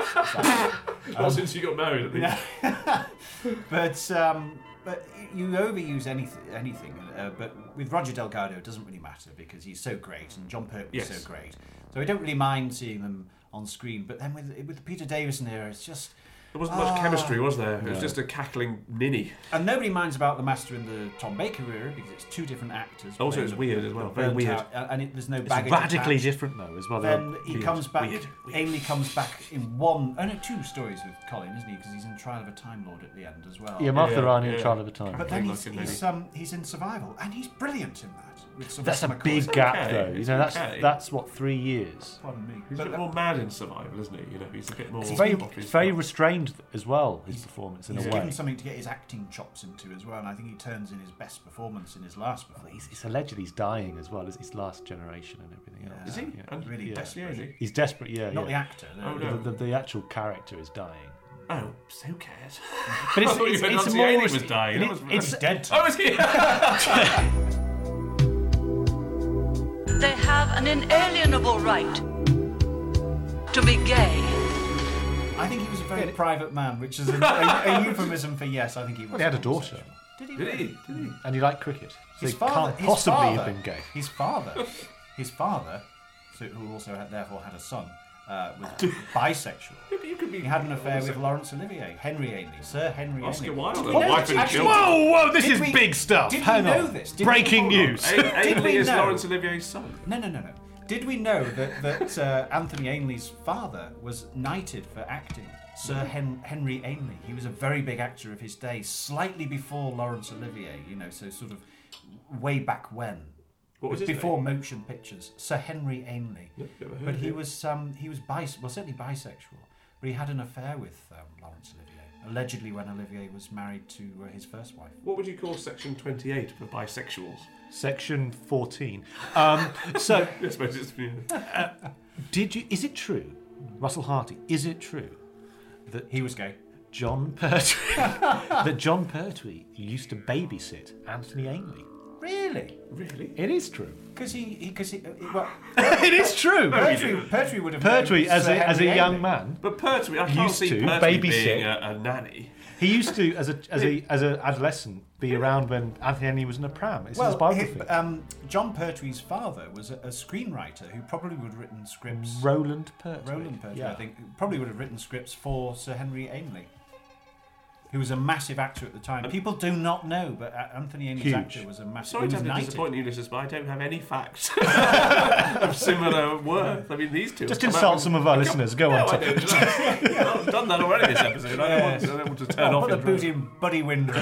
Not since you got married, at least. Yeah. but um, but you overuse anything, anything. Uh, but with Roger Delgado, it doesn't really matter because he's so great, and John Pertwee is Yes. so great. So I don't really mind seeing them on screen. But then with with the Peter Davison era, it's just There wasn't much Ah. chemistry, was there? It was No. just a cackling ninny. and nobody minds about the Master in the Tom Baker era because it's two different actors. Also, playing it's the- weird as well, the very burnt weird. out- and it, there's no It's baggage radically attached. different though, as well. Then They're he weird. comes back. weird, weird. Ainley comes back in one, oh no, two stories with Colin, isn't he? Because he's in Trial of a Time Lord at the end as well. Yeah, Martha Yeah, Rani yeah. and Trial of a Time. But then Like he's a he's, lady. um, he's in Survival, and he's brilliant in that. With That's Sylvester a big McCoy. gap, okay, though. You it's know, that's okay. that's what three years. Pardon me. He's But a bit more mad in Survival, isn't he? You know, he's a bit more. It's very, off his it's very nut. restrained as well. His performance in he's a given way. something to get his acting chops into as well, and I think he turns in his best performance in his last performance. He's, it's alleged he's dying as well. It's his last generation and everything Yeah. else. Is he? Yeah. And Really Yeah. desperate. Yeah, is he? He's desperate. Yeah, Not yeah. the actor. No. Oh, no. The, the, the actual character is dying. Oh, so who cares? But it's, I thought you it's, meant it's Nancy more. Ainley was dying. it- That was- it's He's dead. Oh, is he? they have an inalienable right to be gay. I think he was a very private man, which is a, a, a euphemism for yes. I think he was. Well, he had a daughter. Did he? Did he? Did he? And he liked cricket. So His he father, can't his possibly father, have been gay. His father, his father, so, who also had, therefore had a son, uh, was bisexual. You could be he had an affair with Laurence Olivier, Henry Ainley, Sir Henry Oscar Ainley. Wilde, Did the we know wife this? and Actually, children. Whoa, whoa, this did is we- big stuff. Did Hang we know on. this? Did Breaking we, news. A- Did we Ainley is know- Laurence Olivier's son. No, no, no, no. Did we know that, that uh, Anthony Ainley's father was knighted for acting? Sir Hen- Henry Ainley. He was a very big actor of his day, slightly before Laurence Olivier, you know, so sort of way back when. What was his before motion pictures? Sir Henry Ainley. Yep, never heard but of he him. was um, he was bis- well certainly bisexual, but he had an affair with um, Laurence Olivier, allegedly when Olivier was married to uh, his first wife. What would you call section twenty-eight for bisexuals? Section fourteen. Um, so, I suppose it's. uh, did you? Is it true, Russell Harty? Is it true that he was gay? John Pertwee. that John Pertwee used to babysit Anthony Ainley. Really? Really? It is true. Because he, because he, uh, well, it is true. Pertwee, Pertwee would have Pertwee, known as Sir a as a Henry young Ainley. man, But Pertwee, I can't used see to Pertwee babysit. being a, a nanny. He used to, as a as a as an adolescent, be around when Anthony Ainley was in a pram. It's in his Well, biography. he- um, John Pertwee's father was a, a screenwriter who probably would have written scripts. Roland Pertwee. Roland Pertwee, Yeah. I think, probably would have written scripts for Sir Henry Ainley, who was a massive actor at the time. People do not know, but uh, Anthony Ainley's Huge. actor was a massive. Sorry he to was have to knighted. disappoint you, listeners, but I don't have any facts of similar worth. I mean, these two. Just have come insult out with- some of our listeners. Go no, on. I don't. Yeah, I've done that already this episode. I don't want, I don't want to turn Oh, off. put the in boot in Buddy Winder.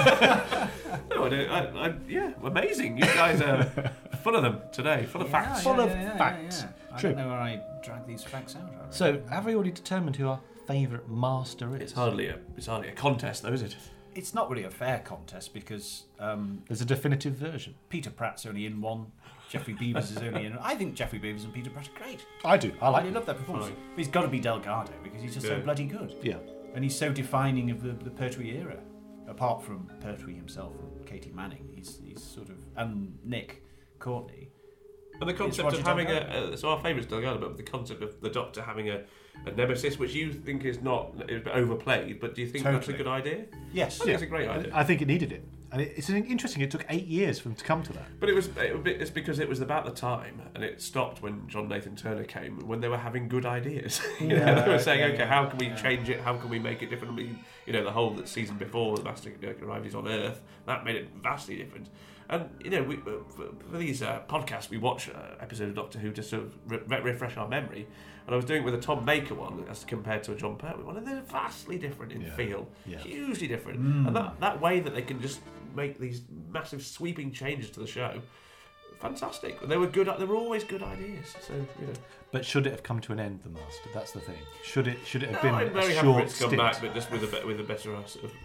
No, I don't. I, I, yeah, amazing. You guys are full of them today. Full of facts. Full of facts. I True. don't know where I drag these facts out of. So, have we already determined who our favourite master is? It's hardly a. It's hardly a contest, though, is it? It's not really a fair contest because um, There's a definitive version. Peter Pratt's only in one. Jeffrey Beavers is only in. I think Jeffrey Beavers and Peter Pratt are great. I do. I like really him. love that performance. Fine. But he's got to be Delgado because he's just so Yeah. bloody good. Yeah. And he's so defining of the, the Pertwee era. Apart from Pertwee himself and Katie Manning, he's he's sort of and Nick Courtney. And the It's concept Roger of having Delgado. a, a so our favourite's Delgado, but the concept of the Doctor having a, a nemesis, which you think is not is overplayed, but do you think that's a Totally. good idea? Yes. I think it's a great idea. I think it needed it. And it, it's an- interesting, it took eight years for him to come to that. But it was it, was- it's because it was about the time, and it stopped when John Nathan Turner came, when they were having good ideas. you know, Yeah, they were saying, okay, okay, yeah, how can we yeah. change it? How can we make it different? I mean, you know, the whole that season before the Master arrived is on Earth, that made it vastly different. And you know, we, uh, for, for these uh, podcasts, we watch uh, episodes of Doctor Who to sort of re- re- refresh our memory. And I was doing it with a Tom Baker one as compared to a John Pertwee one, and they're vastly different in Yeah. feel, Yeah. hugely different. Mm. And that, that way that they can just make these massive sweeping changes to the show, fantastic. They were good. They were always good ideas. So you know, But should it have come to an end, The Master? That's the thing. Should it Should it have no, been I'm very a happy for short it to come stint? back, but just with a be- with a better uh, sort of.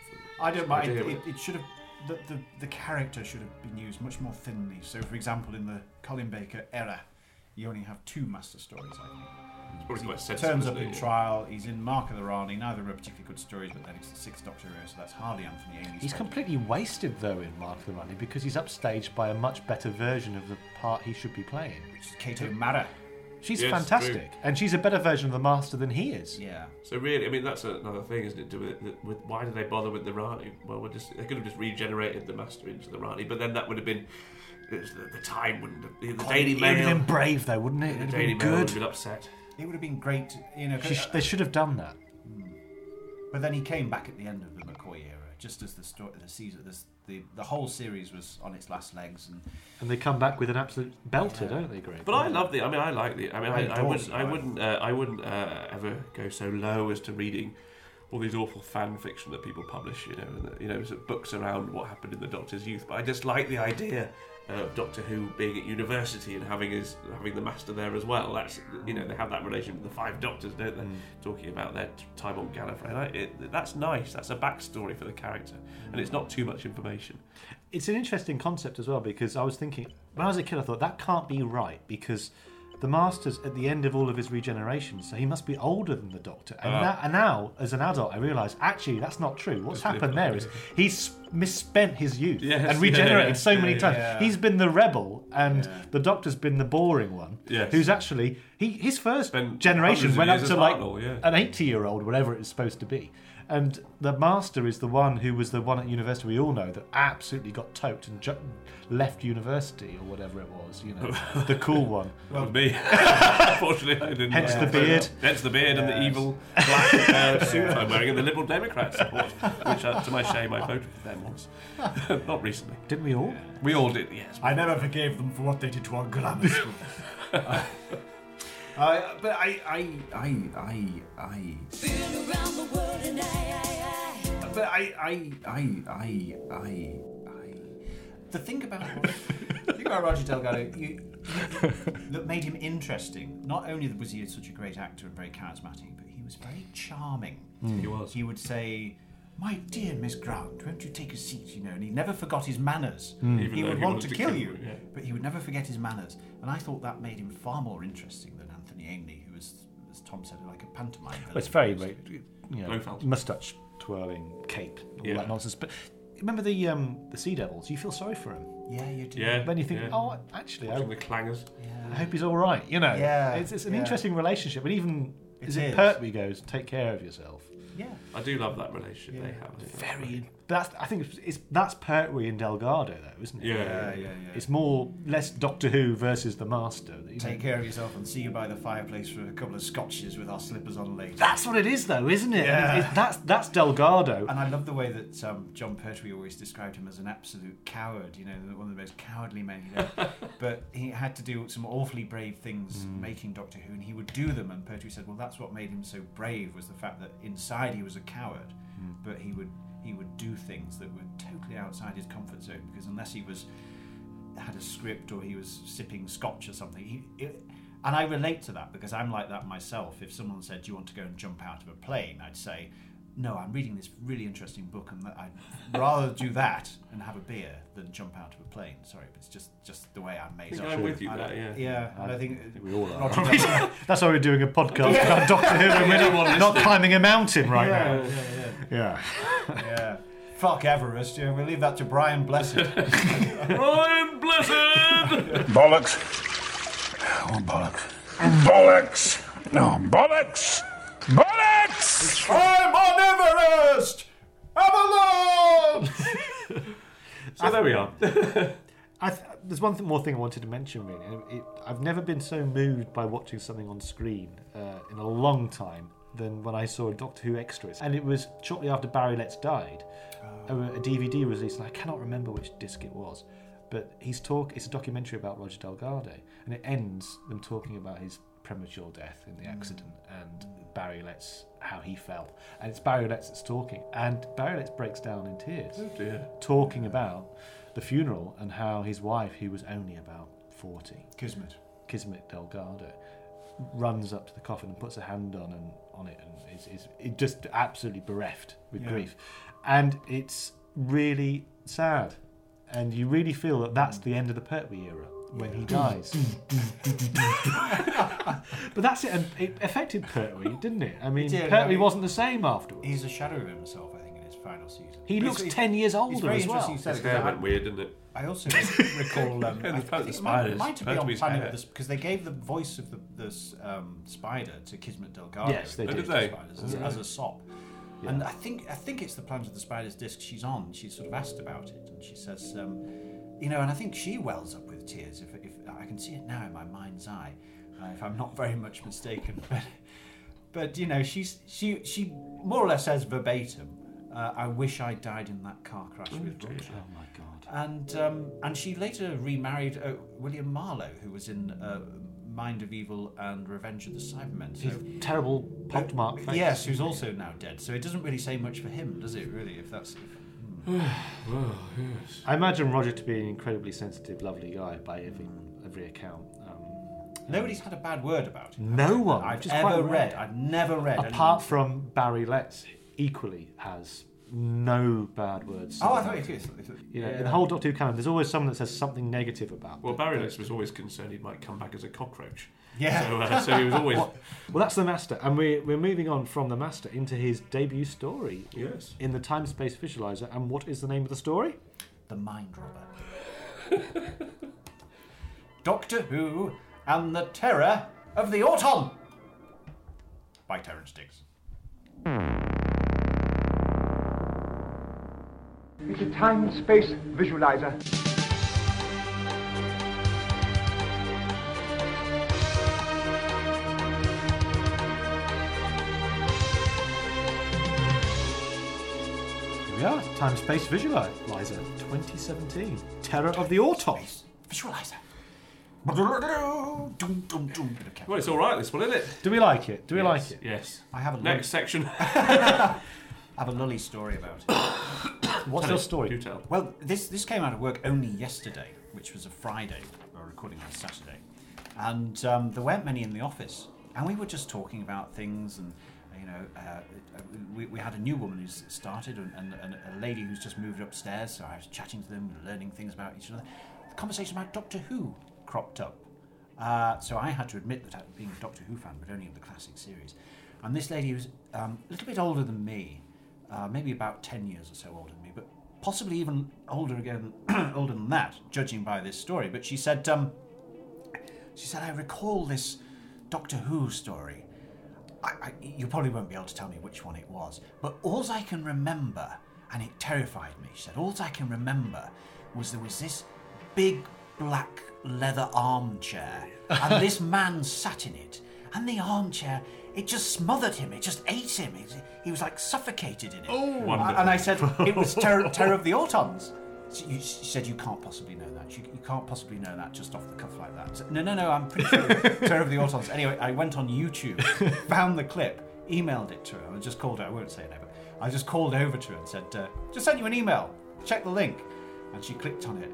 I don't mind. idea It, with it, it should have. The, the, the character should have been used much more thinly. So, for example, in the Colin Baker era, you only have two master stories, I think. It's probably He quite sensible, turns up isn't in it? Yeah. trial. He's in Mark of the Rani. Neither are particularly good stories, but then it's the Sixth Doctor era, so that's hardly Anthony Ainley's. He's fault. completely wasted, though, in Mark of the Running because he's upstaged by a much better version of the part he should be playing. Which is Kato Mara. She's Yes, fantastic, true. and she's a better version of the Master than he is. Yeah. So really, I mean, that's another thing, isn't it? Do it with why did they bother with the Rani? Well, we're just they could have just regenerated the Master into the Rani, but then that would have been the, the time wouldn't have, the Daily It would have Mail. been brave, though, wouldn't it? It The would Daily have Mail been would good. have been upset. It would have been great, you know. She sh- they should have done that. But then he came back at the end of the McCoy era, just as the story, the season, the the, the whole series was on its last legs, and And they come back with an absolute belter, don't they, Greg? But I love the. I mean, I like the. I mean, Ray I, I wouldn't. Dawson, I right? wouldn't. Uh, I wouldn't uh, ever go so low as to reading all these awful fan fiction that people publish. You know, and the, you know, sort of books around what happened in the Doctor's youth. But I just like the idea of Doctor Who being at university and having his having the Master there as well. That's you know, they have that relation with the Five Doctors, don't they? Mm. Talking about their t- time on Gallifrey. And I, it, that's nice. That's a backstory for the character, and it's not too much information. It's an interesting concept as well because I was thinking when I was a kid, I thought that can't be right because the Master's at the end of all of his regeneration, so he must be older than the Doctor. And, Ah. that, and now, as an adult, I realise, actually, that's not true. What's happened there is he's misspent his youth Yes, and regenerated yeah, so yeah, many yeah, times. yeah. He's been the rebel, and the Doctor's been the boring one, Yes. who's actually... he his first Spent generation hundreds of went up years to as like Hartnell, yeah. an eighty-year-old, whatever it was supposed to be. And the Master is the one who was the one at university, we all know, that absolutely got toked and ju- left university or whatever it was, you know, the cool one. Well, me. Unfortunately, I didn't. Hence the beard. Hence the beard and the Yes. evil black uh, suit I'm wearing and the Liberal Democrat support, which, uh, to my shame, I voted for them once. Not recently. Didn't we all? We all did, yes. I never forgave them for what they did to our grammar school. uh, uh, but I, I, I, I, I. But I, I, I, I, I, I. The thing about the thing about Roger Delgado, you, you, that made him interesting. Not only was he such a great actor and very charismatic, but he was very charming. Mm. He was. He would say, "My dear Miss Grant, won't you take a seat?" You know, and he never forgot his manners. Mm. Even He though would he want wanted to to kill kill you, you, yeah. but he would never forget his manners. And I thought that made him far more interesting than Anthony Ainley, who was, as Tom said, like a pantomime villain. Well, it's very, very, you know, Blofeld. moustache twirling, cape, all Yeah. that nonsense. But remember the um, the Sea Devils? You feel sorry for him. Yeah, you do. Yeah. When you think, yeah. oh, actually, I, Watching the clangers. I hope he's all right. You know, Yeah, it's, it's an yeah. interesting relationship. And even It is it is. Pertwee goes, take care of yourself. Yeah. I do love that relationship they have. Very. That's I think it's, it's that's Pertwee and Delgado, though, isn't it? Yeah, Yeah, yeah, yeah. It's more less Doctor Who versus the Master. You Take know. care of yourself and see you by the fireplace for a couple of scotches with our slippers on later. That's what it is, though, isn't it? Yeah. And it- it- that's that's Delgado. And I love the way that um, John Pertwee always described him as an absolute coward, you know, one of the most cowardly men you know. But he had to do some awfully brave things Mm. making Doctor Who, and he would do them. And Pertwee said, well, that's what made him so brave, was the fact that inside he was a coward, Mm. but he would he would do things that were totally outside his comfort zone, because unless he was had a script or he was sipping scotch or something, he, it, and I relate to that because I'm like that myself. If someone said, do you want to go and jump out of a plane, I'd say, no, I'm reading this really interesting book, and I'd rather do that and have a beer than jump out of a plane. Sorry, but it's just, just the way I'm made I think up. I'm with you I- there, yeah. Yeah, and I think we all are. Roger Delgado- That's why we're doing a podcast about Doctor Who and we're not, not climbing a mountain right yeah, now. yeah, Yeah. yeah, yeah. Fuck Everest. You know, we'll leave that to Brian Blessed. Brian Blessed! Bollocks. Oh, bollocks. Bollocks. No, bollocks. Bollocks! I'm on Everest. Avalanche. So there we are. I th- there's one th- more thing I wanted to mention, really. It, I've never been so moved by watching something on screen uh, in a long time than when I saw a Doctor Who extras. And it was shortly after Barry Letts died, Oh. a, a D V D was released, and I cannot remember which disc it was. But he's talk. It's a documentary about Roger Delgado, and it ends them talking about his premature death in the accident and Barry Letts, how he felt. And it's Barry Letts that's talking, and Barry Letts breaks down in tears, Oh dear. talking about the funeral and how his wife, who was only about forty, Kismet. Kismet Delgado, runs up to the coffin and puts a hand on and on it, and is, is it just absolutely bereft with Yeah. grief, and it's really sad, and you really feel that that's the end of the Pertwee era when he dies. But that's it, and it affected Pertwee, didn't it? I mean, It did, Pertwee I mean, wasn't the same afterwards. He's a shadow of himself, I think, in his final season. He But looks it's- ten years it's older very as well. interesting you said His it, 'cause hair I- went weird, didn't it? I also recall um, Yeah, I, the Planet it of might, Spiders, might have been on Pertwee's Planet hair. of the because they gave the voice of the, the um, spider to Kismet Delgado. Yes, they in did. Planet Did of they? the Spiders, as, Oh, as right. a sop. Yeah. And I think I think it's the Planet of the Spiders disc she's on. She's sort of asked about it, and she says, um, you know, and I think she wells up with tears. If, if I can see it now in my mind's eye, uh, if I'm not very much mistaken, but but you know, she's she she more or less says verbatim, uh, "I wish I died in that car crash with Roger." Oh my god! And um, and she later remarried uh, William Marlowe, who was in uh, Mind of Evil and Revenge of the Cybermen. So, His terrible pockmarked face. yes, who's also now dead. So it doesn't really say much for him, does it? Really, if that's. If, Oh, yes. I imagine Roger to be an incredibly sensitive, lovely guy by every every account. Um, Nobody's had a bad word about him. No one, I've which is quite ever rare. read. I've never read. Apart any- from Barry Letts, equally has no bad words. Oh, I thought it is. You know, Yeah. in the whole Doctor Who canon, there's always someone that says something negative about. Well, the- Barry the- Letts was always concerned he might come back as a cockroach. Yeah. So, uh, so he was always. Well, well, that's the Master, and we're we're moving on from the Master into his debut story. Yes. In the Time Space Visualizer, and what is the name of the story? The Mind Robber. Doctor Who and the Terror of the Auton. By Terrence Diggs. It's a time-space visualizer. Here we are, Time Space Visualizer twenty seventeen. Terror of the Autos. Visualizer. Well, it's all right, this one, isn't it? Do we like it? Do we Yes, like it? Yes. I have a Next section. I have a lully story about it. What's Tell your it. story? Do tell. Well, this this came out of work only yesterday, which was a Friday. We were recording on Saturday, and um, there weren't many in the office, and we were just talking about things, and you know, uh, we, we had a new woman who's started, and, and, and a lady who's just moved upstairs. So I was chatting to them, learning things about each other. The conversation about Doctor Who cropped up. Uh, so I had to admit that, being a Doctor Who fan, but only of the classic series, and this lady was um, a little bit older than me. Uh, maybe about ten years or so older than me, but possibly even older again, older than that, judging by this story. But she said, um, she said, I recall this Doctor Who story. I, I, you probably won't be able to tell me which one it was, but all I can remember, and it terrified me, she said, all I can remember was there was this big black leather armchair, and this man sat in it, and the armchair, it just smothered him. It just ate him. He, he was like suffocated in it. Oh, and I said, it was Terror, terror of the Autons. She, you, she said, you can't possibly know that. You, you can't possibly know that just off the cuff like that. I said, no, no, no, I'm pretty sure Terror of the Autons. Anyway, I went on YouTube, found the clip, emailed it to her. I just called her. I won't say it now, but I just called over to her and said, uh, just sent you an email. Check the link. And she clicked on it.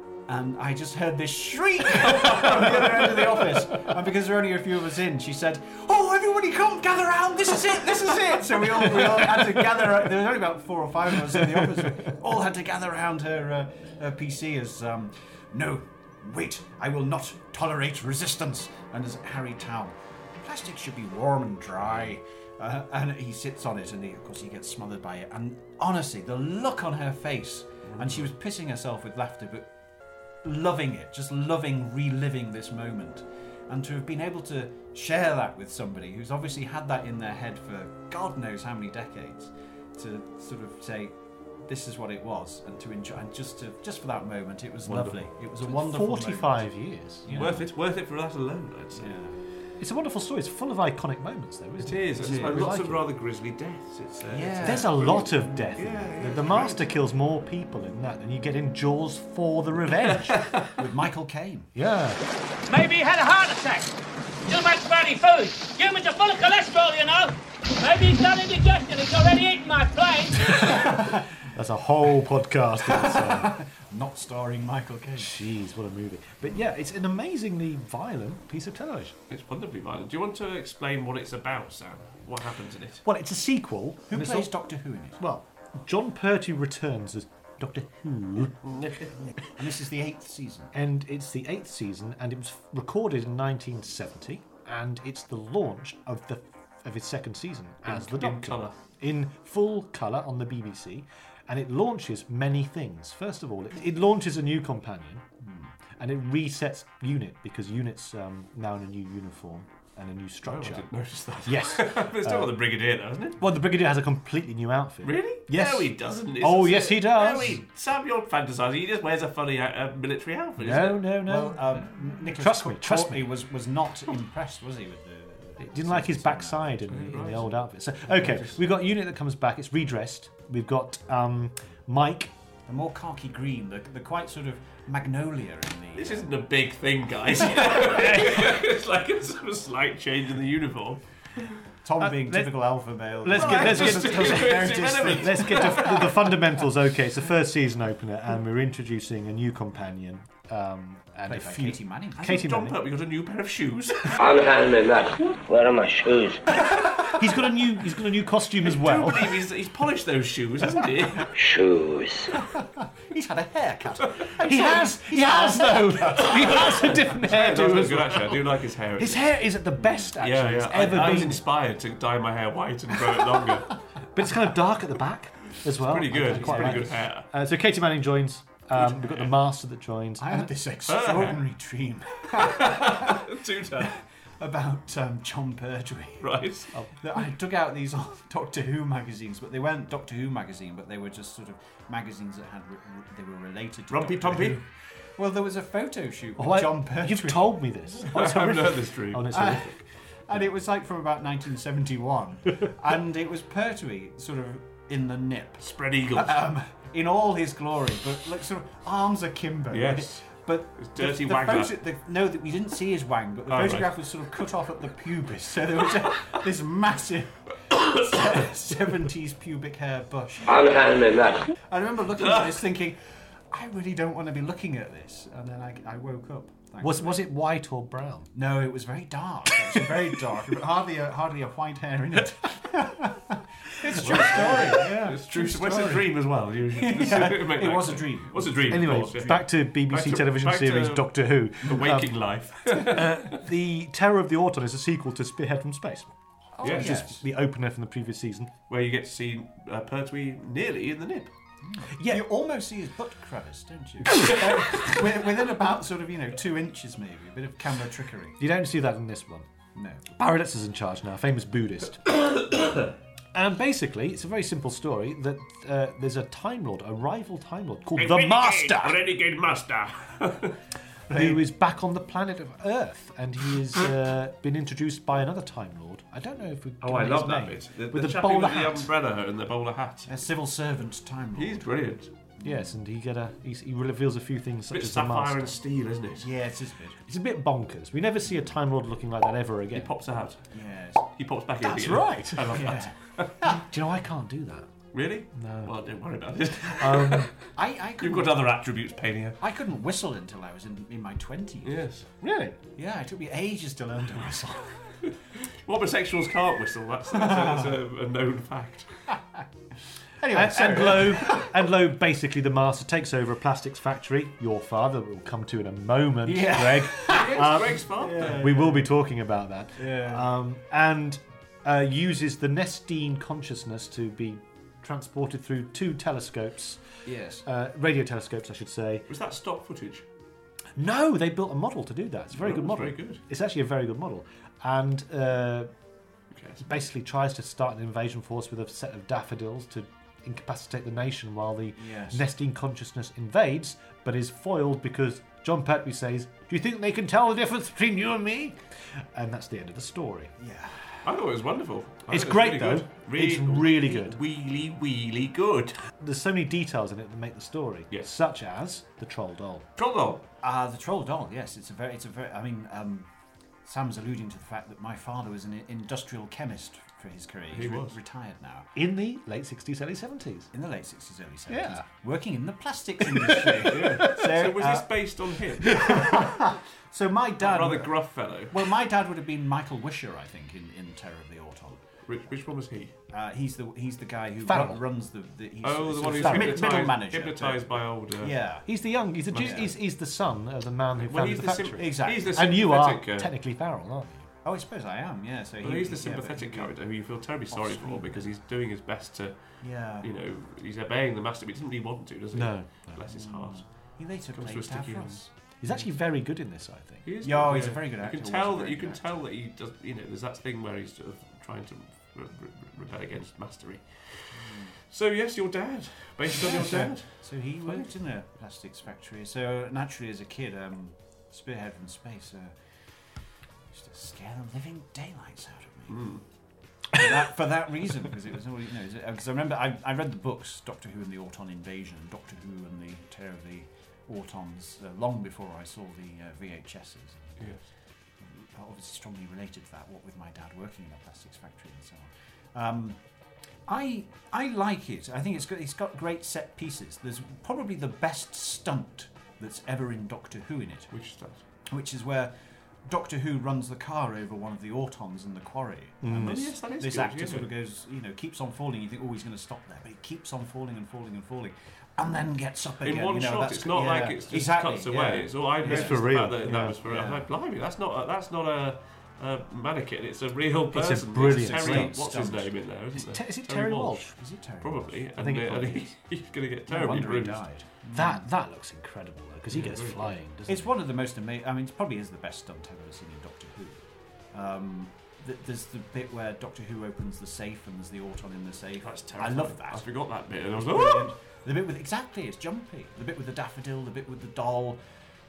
And I just heard this shriek from the other end of the office. And because there were only a few of us in, she said, oh, everybody come, gather round, this is it, this is it. So we all, we all had to gather, there was only about four or five of us in the office, we all had to gather around her, uh, her P C as, um, no, wait, I will not tolerate resistance. And as Harry Towell, plastic should be warm and dry. Uh, and he sits on it, and he, of course he gets smothered by it. And honestly, the look on her face, and she was pissing herself with laughter, but loving it, just loving reliving this moment, and to have been able to share that with somebody who's obviously had that in their head for God knows how many decades, to sort of say this is what it was, and to enjoy, and just to just for that moment, it was Wonderful. lovely. It was a wonderful forty-five moment. years. Yeah. Worth it, worth it for that alone, I'd say. Yeah. It's a wonderful story. It's full of iconic moments, though, isn't It it? is. This It's is why like we lots like of it. rather grisly deaths. It's, uh, Yeah. There's a lot of death. in it. The, the Master kills more people in that than you get in Jaws for the Revenge. With Michael Caine. Yeah. Maybe he had a heart attack. Too much fatty food. Humans are full of cholesterol, you know. Maybe he's done indigestion. He's already eaten my plane. That's a whole podcast in itself. Not starring Michael Caine. Jeez, what a movie. But yeah, it's an amazingly violent piece of television. It's wonderfully violent. Do you want to explain what it's about, Sam? What happens in it? Well, it's a sequel. Who and it's plays all- Doctor Who in it? Well, John Pertwee returns as Doctor Who. And this is the eighth season. And it's the eighth season, and it was recorded in nineteen seventy, and it's the launch of the of its second season as In- the in Doctor. colour. In full colour on the B B C, and it launches many things. First of all, it, it launches a new companion, and it resets UNIT, because UNIT's um, now in a new uniform and a new structure. Oh, I didn't notice that. Yes. But it's still Uh, got the Brigadier, though, isn't it? Well, the Brigadier has a completely new outfit. Really? Yes. No, he doesn't. It's Oh, just- yes, he does. No, he, Sam, you're fantasising. He just wears a funny uh, military outfit. No, isn't it? no, no. Well, um, Nicholas Trust me, Courtney trust me. was was not impressed, was he, with the? It didn't like his backside in the, in the old outfit. So, okay, we've got UNIT that comes back. It's redressed. We've got um, Mike. The more khaki green, the, the quite sort of magnolia in the. This isn't a big thing, guys. It's like a sort of slight change in the uniform. Tom Uh, being let- typical alpha male. Let's Right. get let's Just- get just very distant. let's get to the, the fundamentals. Okay, it's the first season opener, and we're introducing a new companion. Um, and Played a by few, Katie Manning. Katie John Manning. Pertwee got a new pair of shoes. I'm handling that. Where are my shoes? He's got a new he's got a new costume as well. I believe he's, he's polished those shoes, hasn't he? Shoes. He's had a haircut. He has, he has though. He has a different That's hairdo as good, well. actually. I do like his hair. His hair is at the best actually yeah, yeah. it's ever I, I was been. inspired to dye my hair white and grow it longer. But it's kind of dark at the back as well. pretty good. I It's quite pretty like good hair. Uh, so Katie Manning joins. Um, we've got the Master that joins. I had this extraordinary dream Do tell. about um, John Pertwee. Right. That I took out these old Doctor Who magazines, but they weren't Doctor Who magazine, but they were just sort of magazines that had re- re- they were related to Rumpy Doctor Pumpy? Who. Well, there was a photo shoot with Oh, I- John Pertwee. You've told me this. Oh, I it's haven't horrific. heard this dream. Oh, and it's Uh, horrific. and it was like from about nineteen seventy-one, and it was Pertwee sort of in the nip, Spread eagles. um, in all his glory, but like sort of arms akimbo. Yes. But His dirty the, the wangler. photo, the, no, that we didn't see his wang, but the Oh, right. photograph was sort of cut off at the pubis, so there was a, this massive seventies pubic hair bush. I'm handling that. I remember looking at this thinking, I really don't want to be looking at this, and then I, I woke up. Was was it white or brown? No, it was very dark. It was very dark, but hardly a, hardly a white hair in it. It's a true story. Yeah, It's true. true It's a story. dream as well. You, Yeah, make it that was a clear. dream. It was a dream. of Anyway, course, yeah. back to B B C Back to- television back to series Doctor Who. The waking Um, life. uh, the Terror of the Autumn is a sequel to Spearhead from Space. Oh, Yes. Which is the opener from the previous season. Where you get to see uh, Pertwee nearly in the nip. Yeah, you almost see his butt crevice, don't you? Uh, wi- Within about sort of you know two inches maybe, a bit of camera trickery. You don't see that in this one. No. Paradox is in charge now, famous Buddhist. And basically, it's a very simple story that uh, there's a Time Lord, a rival Time Lord called A the renegade, Master, a renegade master. who is back on the planet of Earth, and he has uh, been introduced by another Time Lord. I don't know if we. Oh, I love that bit. The, With the a chappie bowler with the hat. umbrella and the bowler hat. A civil servant Time Lord. He's brilliant. Yes, and he get a he's, he reveals a few things It's a such bit as the sapphire Master. and steel, isn't it? Yeah, it is a bit. It's a bit bonkers. We never see a Time Lord looking like that ever He again. pops out. Yes. He pops back That's in again. right. I love Yeah. that. Do you know I can't do that? Really? No. Well, don't worry about it. Um, I, I You've couldn't, got other attributes, Pania. I couldn't whistle until I was in, in my twenties. Yes. really? Yeah, it took me ages to learn to whistle. Homosexuals can't whistle. That's, that's, a, that's a, a known fact. Anyway, And, so, and lo, and lo, basically the Master takes over a plastics factory. Your father will come to in a moment, Yeah. Greg. Yes, Um, Greg's father. We will be talking about that. Yeah. Um, and uh, uses the Nestine consciousness to be transported through two telescopes, yes. uh, radio telescopes, I should say. Was that stock footage? No, they built a model to do that. It's a very Oh, good it's model. very good. It's actually a very good model, and uh, Okay. basically tries to start an invasion force with a set of daffodils to incapacitate the nation while the Yes. Nestine consciousness invades, but is foiled because John Pertwee says, "Do you think they can tell the difference between you and me?" And that's the end of the story. Yeah. I thought it was wonderful. I It's thought it was great, really though. good. Really, It's really good. Really, really good. There's so many details in it that make the story, Yes. such as the troll doll. Troll doll. Uh, the Troll Doll, yes, it's a very, it's a very. I mean, um, Sam's alluding to the fact that my father was an industrial chemist for his career. He's He re- was. retired now. In the late sixties, early seventies. In the late sixties, early seventies. Yeah. Working in the plastics industry. So, So, was uh, this based on him? so my dad. Rather gruff fellow. Well, my dad would have been Michael Wisher, I think, in, in Terror of the Autumn. Which, which one was he? Uh, he's the he's the guy who Farrell. run, runs the. the he's Oh, sort the of one who's mid- hypnotised, middle manager. hypnotised by old. Uh, Yeah. He's the young. He's the. Yeah. He's, he's the son of the man who Well, founded he's the the, factory. sim- Exactly. he's the And you are sympathetic, uh, technically Farrell, aren't you? Oh, I suppose I am. Yeah. So Well, he, he's the yeah, but sympathetic he- character who you feel terribly sorry for Off-screen. because he's doing his best to, Yeah. you know, he's obeying the master, but he doesn't really want to, does he? No. Bless his heart. He later Comes to played a sticky Davros. He's actually very good in this, I think. He is Yeah, oh, good, he's a very good actor, You can was a tell very that you good can tell that he does. You know, there's that thing where he's sort of trying to re- re- rebel against mastery. So yes, your dad, based on your so, dad. so he worked in a plastics factory. So naturally, as a kid, um, Spearhead from Space uh, used to scare the living daylights out of me. Mm. For that, for that reason, because it was all you know. Because I remember I, I read the books Doctor Who and the Auton Invasion, Doctor Who and the Terror of the Autons, uh, long before I saw the uh, V H Ses. Yes. obviously strongly related to that. What with my dad working in a plastics factory and so on. Um, I I like it. I think it's got it's got great set pieces. There's probably the best stunt that's ever in Doctor Who in it. Which stunt? Which is where Doctor Who runs the car over one of the Autons in the quarry. Mm. And this, Oh, yes, that is this good, actor yeah. sort of goes, you know, keeps on falling. You think, oh, he's going to stop there, but he keeps on falling and falling and falling, and then gets up again. In one you know, shot, that's- it's not yeah, like it's just exactly, cuts away. yeah. It's all I It's noticed for the real. fact that, Yeah. that was for real. Yeah. Like, blimey, that's not a, that's not a, a mannequin. It's a real It's a person. brilliant Terry, stunt. what's his name in there? Isn't Is there? it Te- is it Terry Walsh? Is it Terry Probably. I And, think uh, it and probably he, he's going to get No terribly wonder he bruised. died. That that looks incredible though, because he Yeah, goes very flying. cool. Doesn't It's one of the most amazing. I mean, it probably is the best stunt I've ever seen in Doctor Who. Um, th- there's the bit where Doctor Who opens the safe and there's the Auton in the safe. That's I terrifying. love that. I forgot that bit, and I was It's like, brilliant. The bit with exactly, it's jumpy. The bit with the daffodil, the bit with the doll,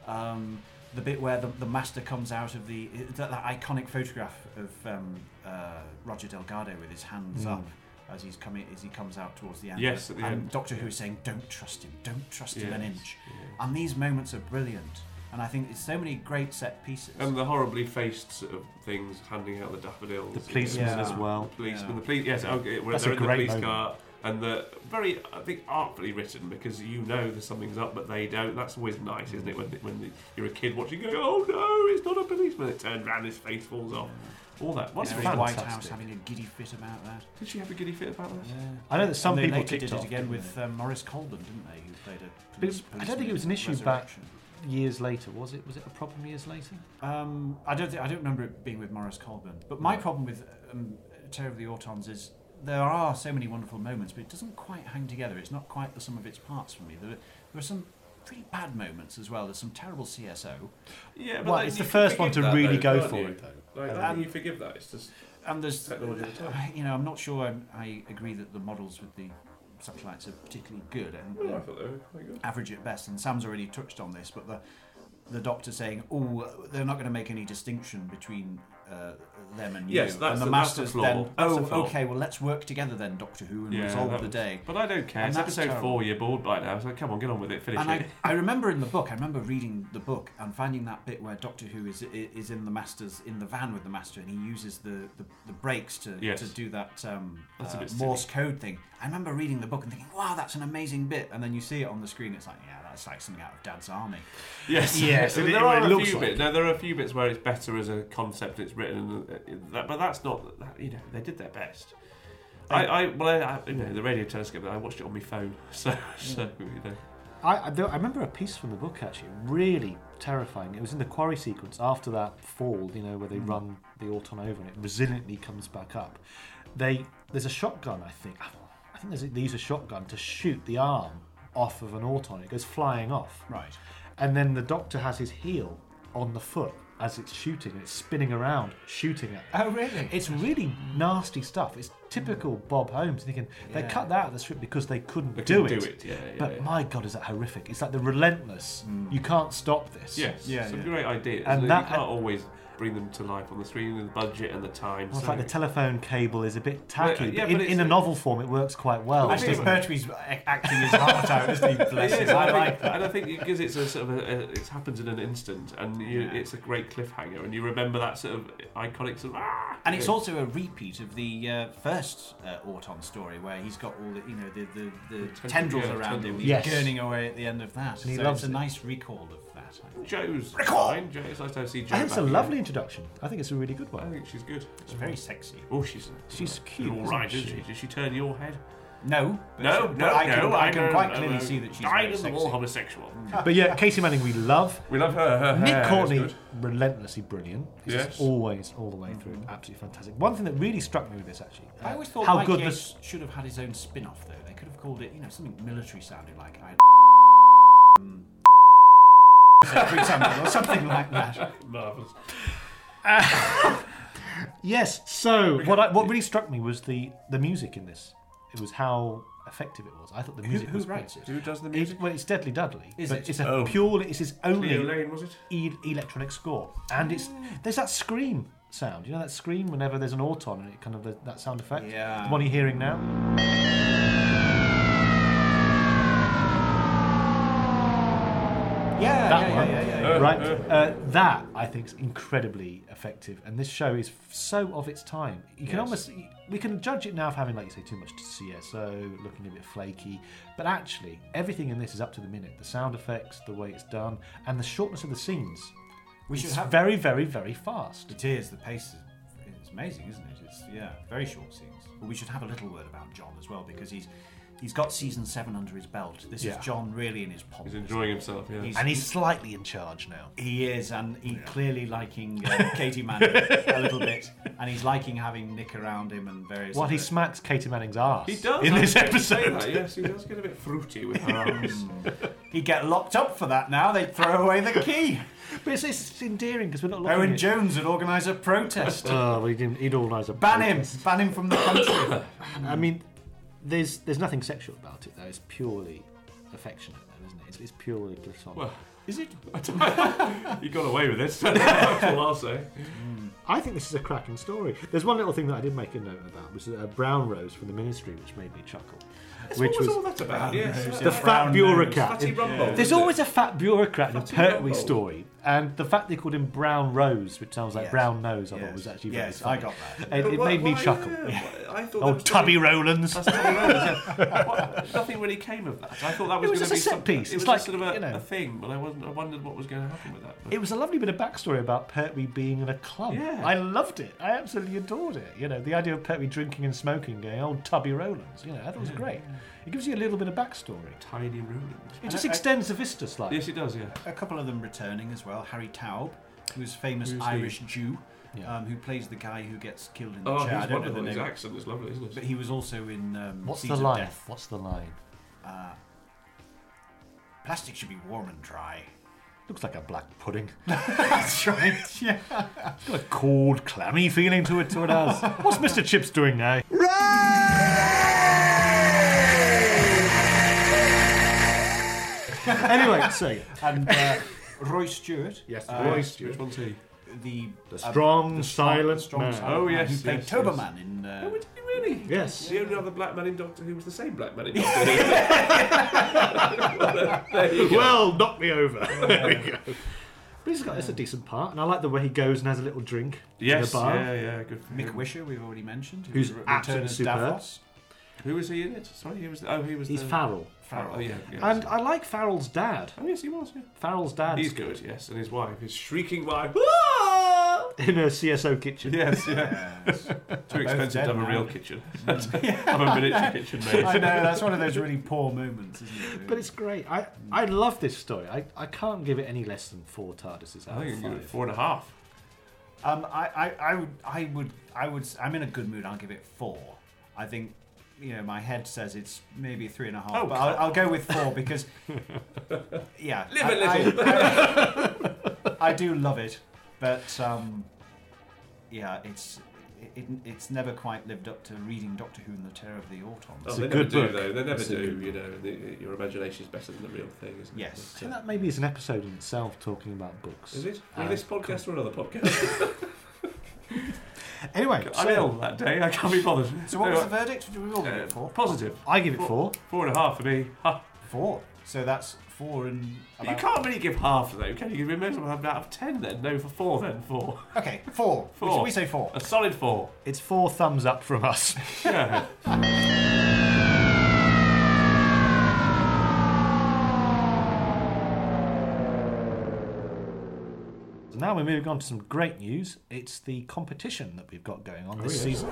um, the bit where the, the master comes out of the that, that iconic photograph of um, uh, Roger Delgado with his hands Mm. up as he's coming as he comes out towards the end. Yes, at the and end. Doctor Who is saying, "Don't trust him, don't trust him an Yes, inch." And these moments are brilliant. And I think it's so many great set pieces. And the horribly faced sort of things handing out the daffodils. The policeman you know. as well. The policeman. Yeah. The police. Yes, okay. We're, That's they're a in the great police moment. car, and the very, I think, artfully written because you know there's something's up, but they don't. That's always nice, isn't it? When when the, you're a kid watching, going, "Oh no, it's not a policeman!" It turns around, his face falls off. All that. What's Mary fantastic. Whitehouse having a giddy fit about that. Did she have a giddy fit about that? Yeah. I know that some and they people later ticked did off, it again didn't with um, Maurice Colburn, didn't they? Who played a But police, I don't think it was an issue back Resurrection. years later, was it? Was it a problem years later? Um, I don't. Think, I don't remember it being with Maurice Colburn. But my problem with um, Terror of the Autons is there are so many wonderful moments, but it doesn't quite hang together. It's not quite the sum of its parts for me. There, there are some pretty bad moments as well. There's some terrible C S O. Yeah, but Well, then it's you the can first one forgive to that, really though, go can't for you? it, though. Like, Um, how do you forgive that? It's just And there's, technology at the time. you know, I'm not sure I'm, I agree that the models with the satellites are particularly good. And Well, I they're thought they were quite good. average at best. And Sam's already touched on this, but the the Doctor saying, "Oh, they're not going to make any distinction between uh, them and Yes, you." that's and the a- that's a Masters flaw. then, That's a "Oh, flaw. okay, well, let's work together then, Doctor Who, and Yeah, resolve that the was- day." But I don't care. And It's that's episode terrible. four. You're bored by now, so come on, get on with it. Finish And it. I, I remember in the book, I remember reading the book and finding that bit where Doctor Who is is in the Master's in the van with the Master, and he uses the, the, the brakes to Yes. to do that um, That's a uh, bit silly. Morse code thing. I remember reading the book and thinking, "Wow, that's an amazing bit," and then you see it on the screen. It's like, yeah, that's like something out of Dad's Army. Yes, Yes, there it- are it a looks few like bits. No, there are a few bits where it's better as a concept. It's written, and, uh, that, but that's not. That, you know, they did their best. I, I well, I, I, you know, the radio telescope. I watched it on my phone, so so you know. I, I, I remember a piece from the book actually, really terrifying. It was in the quarry sequence after that fall, you know, where they run the Auton over and it resiliently comes back up. They there's a shotgun, I think. I think there's a, they use a shotgun to shoot the arm off of an Auton. It goes flying off. Right. And then the Doctor has his heel on the foot as it's shooting, and it's spinning around, shooting it. Oh, really? It's really nasty stuff. It's typical Bob Holmes. Thinking they Yeah. cut that out of the script because they couldn't, They do, couldn't it. do it, yeah, yeah, but yeah. my God, is that horrific? It's like the relentless. You can't stop this. Yes, Yeah, some yeah. great ideas. And And that- you can't always bring them to life on the screen, and the budget and the time. Well, it's so. like the telephone cable is a bit tacky, But, yeah, but in, but it's in a a- novel form, it works quite well. Actually, doesn't it? Pertwee's acting his heart out, isn't he? Bless It him. is, I and like think, that. And I think because it's a sort of a, a, it happens in an instant, and you, Yeah. it's a great cliffhanger, and you remember that sort of iconic sort of. Ah! And it's also a repeat of the uh, first uh, Auton story, where he's got all the, you know, the the, the tendrils, tendrils yeah, around him. tendrils. He's Yes. gurning away at the end of that. And he so loves it's a it. nice recall of that. I think. Joe's Recall! fine. Joe, it's nice to see Joe. I think it's a back lovely again. introduction. I think it's a really good I one. think she's good. It's very sexy. Oh, she's She's cute, all isn't right, she? isn't she? Did she turn your head? No, but No, she- no, but I no. can, I can know, quite no, clearly no. see that she's Dyed very in the wall sexy. homosexual. But yeah, Katie Manning, we love. We love her. Her Nick hair is Courtney, good. relentlessly brilliant. He's Yes. just always, all the way through, absolutely fantastic. One thing that really struck me with this, actually, I uh, always thought how Mike good Yates this. should have had his own spin-off, though. They could have called it, you know, something military sounding like I. Um, for example, or something like that. Marvelous. Yes. So what I, what really struck me was the the music in this. It was how effective it was. I thought the Who- music who was writes great. it? Who does the It, music? well, it's Deadly Dudley. Is but it? It's a Oh. pure. It's his only Cleo Lane, was it? e- electronic score, and it's there's that scream sound. You know that scream whenever there's an Auton and it kind of the, that sound effect. Yeah. The one you're hearing now. Yeah, that yeah, one, yeah, yeah, yeah. right? Uh, that I think is incredibly effective, and this show is so of its time. You can Yes. almost we can judge it now for having, like you say, too much C S O, looking a bit flaky, but actually everything in this is up to the minute. The sound effects, the way it's done, and the shortness of the scenes. We it's should have very, very, very fast. It is. The pace is it's amazing, isn't it? It's yeah, very short scenes. But we should have a little word about John as well because he's he's got season seven under his belt. This Yeah. is John really in his pomp. He's enjoying himself, yeah. And he's slightly in charge now. He is, and he clearly liking uh, Katie Manning a little bit, and he's liking having Nick around him and various. Well, he other- smacks Katie Manning's arse. He does. in I this was going to say episode. that, yes, he does get a bit fruity with her arms. He'd get locked up for that now. They'd throw away the key. But it's, it's endearing because we're not looking Owen at Jones would organise a protest. Oh, well, he didn't, he'd organise a Ban him. protest. Ban him from the country. I mean, there's there's nothing sexual about it though. It's purely affectionate, though, isn't it? It's, it's purely platonic. Well, is it? You got away with this. That's all I'll say. I think this is a cracking story. There's one little thing that I did make a note about, was a brown rose from the Ministry, which made me chuckle. That's which what was was all that about? Yes. the fat bureaucrat. Fatty Rumble. There's isn't always it? a fat bureaucrat in a Fatty Pertwee Rumble. story, and the fact they called him Brown Rose, which sounds like Yes. brown nose, I thought Yes. was actually Yes, very I funny. got that. It, But it why- made me why, chuckle. yeah, I thought Oh, that was Tubby gonna- Rowlands. That's Tubby Rowlands. Yeah. What- Nothing really came of that. I thought that was It was going just to a be set some- piece. It It's was like, sort of a, you know- a thing, but I wasn't. I wondered what was going to happen with that. But It was a lovely bit of backstory about Pertwee being in a club. Yeah. I loved it. I absolutely adored it. You know, the idea of Pertwee drinking and smoking, going, old Tubby Rowlands. You know, I thought it was great. It gives you a little bit of backstory. Tiny Rowlands. It just And I- extends the vista slightly. Yes, it does. Yeah. A couple of them returning as well. Harry Taub, who's a famous Who's he? Irish Jew, Yeah. um, who plays the guy who gets killed in the Oh, chair. I he's don't know wonderful. the His name. accent is lovely, isn't it? But he was also in um, What's Seeds the of line? Death. What's the line? Uh, plastic should be warm and dry. Looks like a black pudding. That's right. Yeah. It's got a cold, clammy feeling to it, so it has. What's Mister Chips doing now? Anyway, so And uh, Roy Stewart. Yes, uh, Roy Stewart. Which one's he? The, The uh, strong, the strong- silent strong, man. silent Oh, man yes, who played yes, Toberman yes. in. Uh, Oh, did he really? Yes. The only other black man in Doctor Who was the same black man in Doctor Who. Well, there you go. Well, knock me over. There we go. But he's got it's a decent part, and I like the way he goes and has a little drink Yes, in the bar. yeah, yeah, good for Mick him. Wisher, we've already mentioned. Who's re- absolutely return as superb. Davros. Who was he in it? Sorry, he was. Oh, he was. He's the... Farrell. Farrell. Oh, yeah. Yes. And I like Farrell's dad. Oh yes, he was. Yeah. Farrell's dad He's good. Yes, and his wife, his shrieking wife. in a C S O kitchen. Yes, yeah. Yes. Too expensive dead to have a now. real kitchen. Have a miniature kitchen made. I know, that's one of those really poor moments, isn't it? But it's great. I, I love this story. I, I can't give it any less than four TARDISes out I think of you can give it five. four and a half. Um, I, I, I would, I would, I would. I'm in a good mood. I'll give it four. I think, you know, my head says it's maybe three and a half, Oh, but come I'll, I'll go with four because, yeah, Live I, a little. I, I, I do love it, but um, yeah, it's. It, it's never quite lived up to reading Doctor Who and the Terror of the Autons. Oh, It's they a never good do, book. though. They never It's a do. good You know, the, your imagination is better than the real thing, isn't it? Yes. I think that maybe is an episode in itself talking about books. Is it? Uh, For this podcast or another podcast? Anyway, I'm so- ill that day. I can't be bothered. So what was the verdict? Do we all give Uh, it four? Positive. I give it four. Four and a half for me. Ha. Four. So that's four and. But you about- can't really give half though, can you? You may as well have out of ten then. No, for four then. Four. Okay, four. Four. Should we say four? A solid four. It's four thumbs up from us. Yeah. So now we're moving on to some great news. It's the competition that we've got going on this yes. season.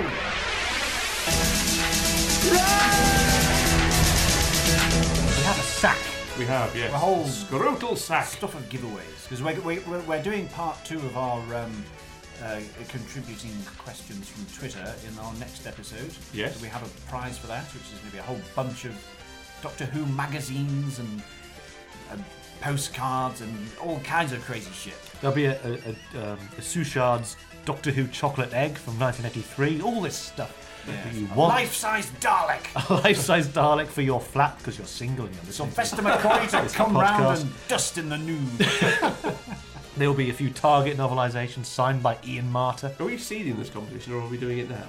We have a sack. We have, yes. A whole Scrotal sack. stuff of giveaways because we're, we're, we're doing part two of our um, uh, contributing questions from Twitter in our next episode. Yes. So we have a prize for that, which is going to be a whole bunch of Doctor Who magazines and, and postcards and all kinds of crazy shit. There'll be a, a, a, um, a Suchard's Doctor Who chocolate egg from nineteen eighty-three. All this stuff that you A want. life-size Dalek. A life-size Dalek for your flat because you're single and you're listening to Sylvester McCoy to this come round podcast. and dust in the nude. There'll be a few Target novelisations signed by Ian Marter. Are we seeding this competition or are we doing it now?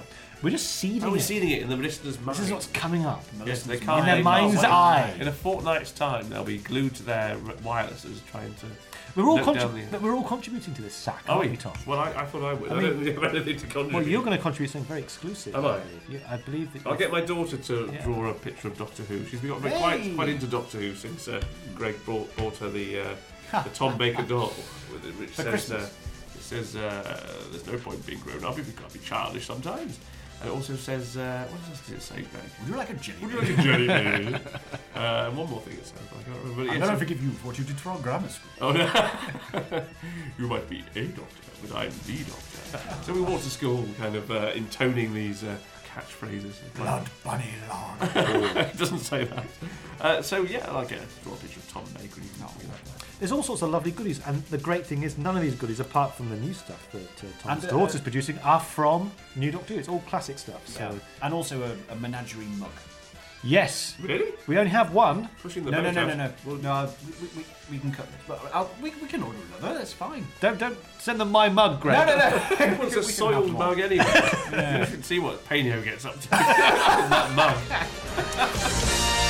We're just seeding Oh, we're it. seeding it in the listeners' minds. This is what's coming up. Yes, they In can't. their they mind's can't wait. eye. In a fortnight's time, they'll be glued to their wirelesses trying to. We're all, note contrib- down the- but we're all contributing to this sack, Oh, aren't yeah. we, Tom? Well, I, I thought I would. I, I mean- don't really have anything to contribute. Well, you're going to contribute something very exclusive. Am I? believe. Yeah, I believe that. I'll you're- get my daughter to Yeah. draw a picture of Doctor Who. She's got Hey! quite quite into Doctor Who since uh, Greg brought, bought her the uh, the Tom Baker doll, with it, which For says Christmas. uh, it says uh, there's no point being grown up if you've got to be childish sometimes. And it also says uh, what else does it say, Greg? Would you like a jelly Would you like a jelly bean? uh, and one more thing it says, I can't remember. I'm Yes, going to it- forgive you for what you did for our grammar school. Oh no! You might be a doctor, but I'm the doctor. So we walk to school, kind of uh, intoning these uh, catchphrases. Blood bunny log. It doesn't say that. Uh, so yeah, I guess draw a picture of Tom Baker. And you can you know. There's all sorts of lovely goodies, and the great thing is, none of these goodies, apart from the new stuff that uh, Tom's And, uh, daughter's producing, are from New Doctor Who. It's all classic stuff. So Yeah. And also a, a menagerie mug. yes, Really? we only have one. Pushing the No, no, boat no, out. no, no. Well, no, we, we, we can cut this. But I'll, we, we can order another. That's fine. Don't don't send them my mug, Greg. No, no, no. It was a We can soiled have more. mug anyway. Yeah. You should see what Peño gets up to in that mug.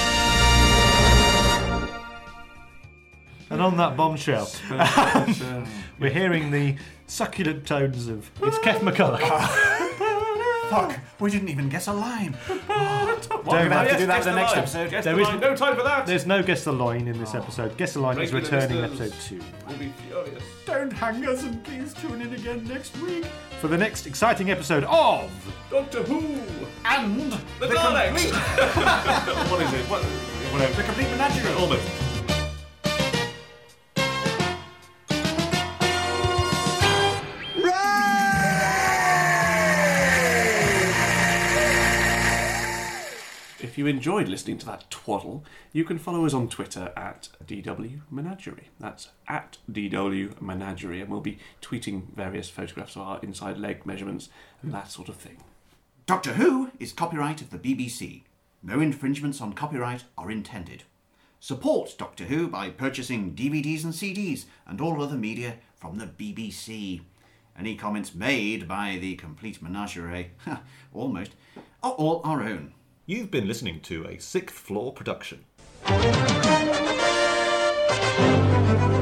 And on that bombshell, But, uh, we're hearing the succulent tones of it's Kev McCulloch. Fuck, we didn't even guess a line. Don't We're going to have to yes, do that guess for the the next line. episode. Guess There the is- line. No time for that. There's no Guess the Line in this episode. Guess the Line is Regular returning in listeners episode two. We'll be furious. Don't hang us and please tune in again next week. For the next exciting episode of Doctor Who And the, the Daleks. complete, What is it? What? Whatever. the complete menagerie. Almost. If you enjoyed listening to that twaddle, you can follow us on Twitter at D W Menagerie. That's at D W Menagerie, and we'll be tweeting various photographs of our inside leg measurements and that sort of thing. Doctor Who is copyright of the B B C. No infringements on copyright are intended. Support Doctor Who by purchasing D V Ds and C Ds and all other media from the B B C. Any comments made by the complete menagerie, almost, are all our own. You've been listening to a Sixth Floor production. Thank you.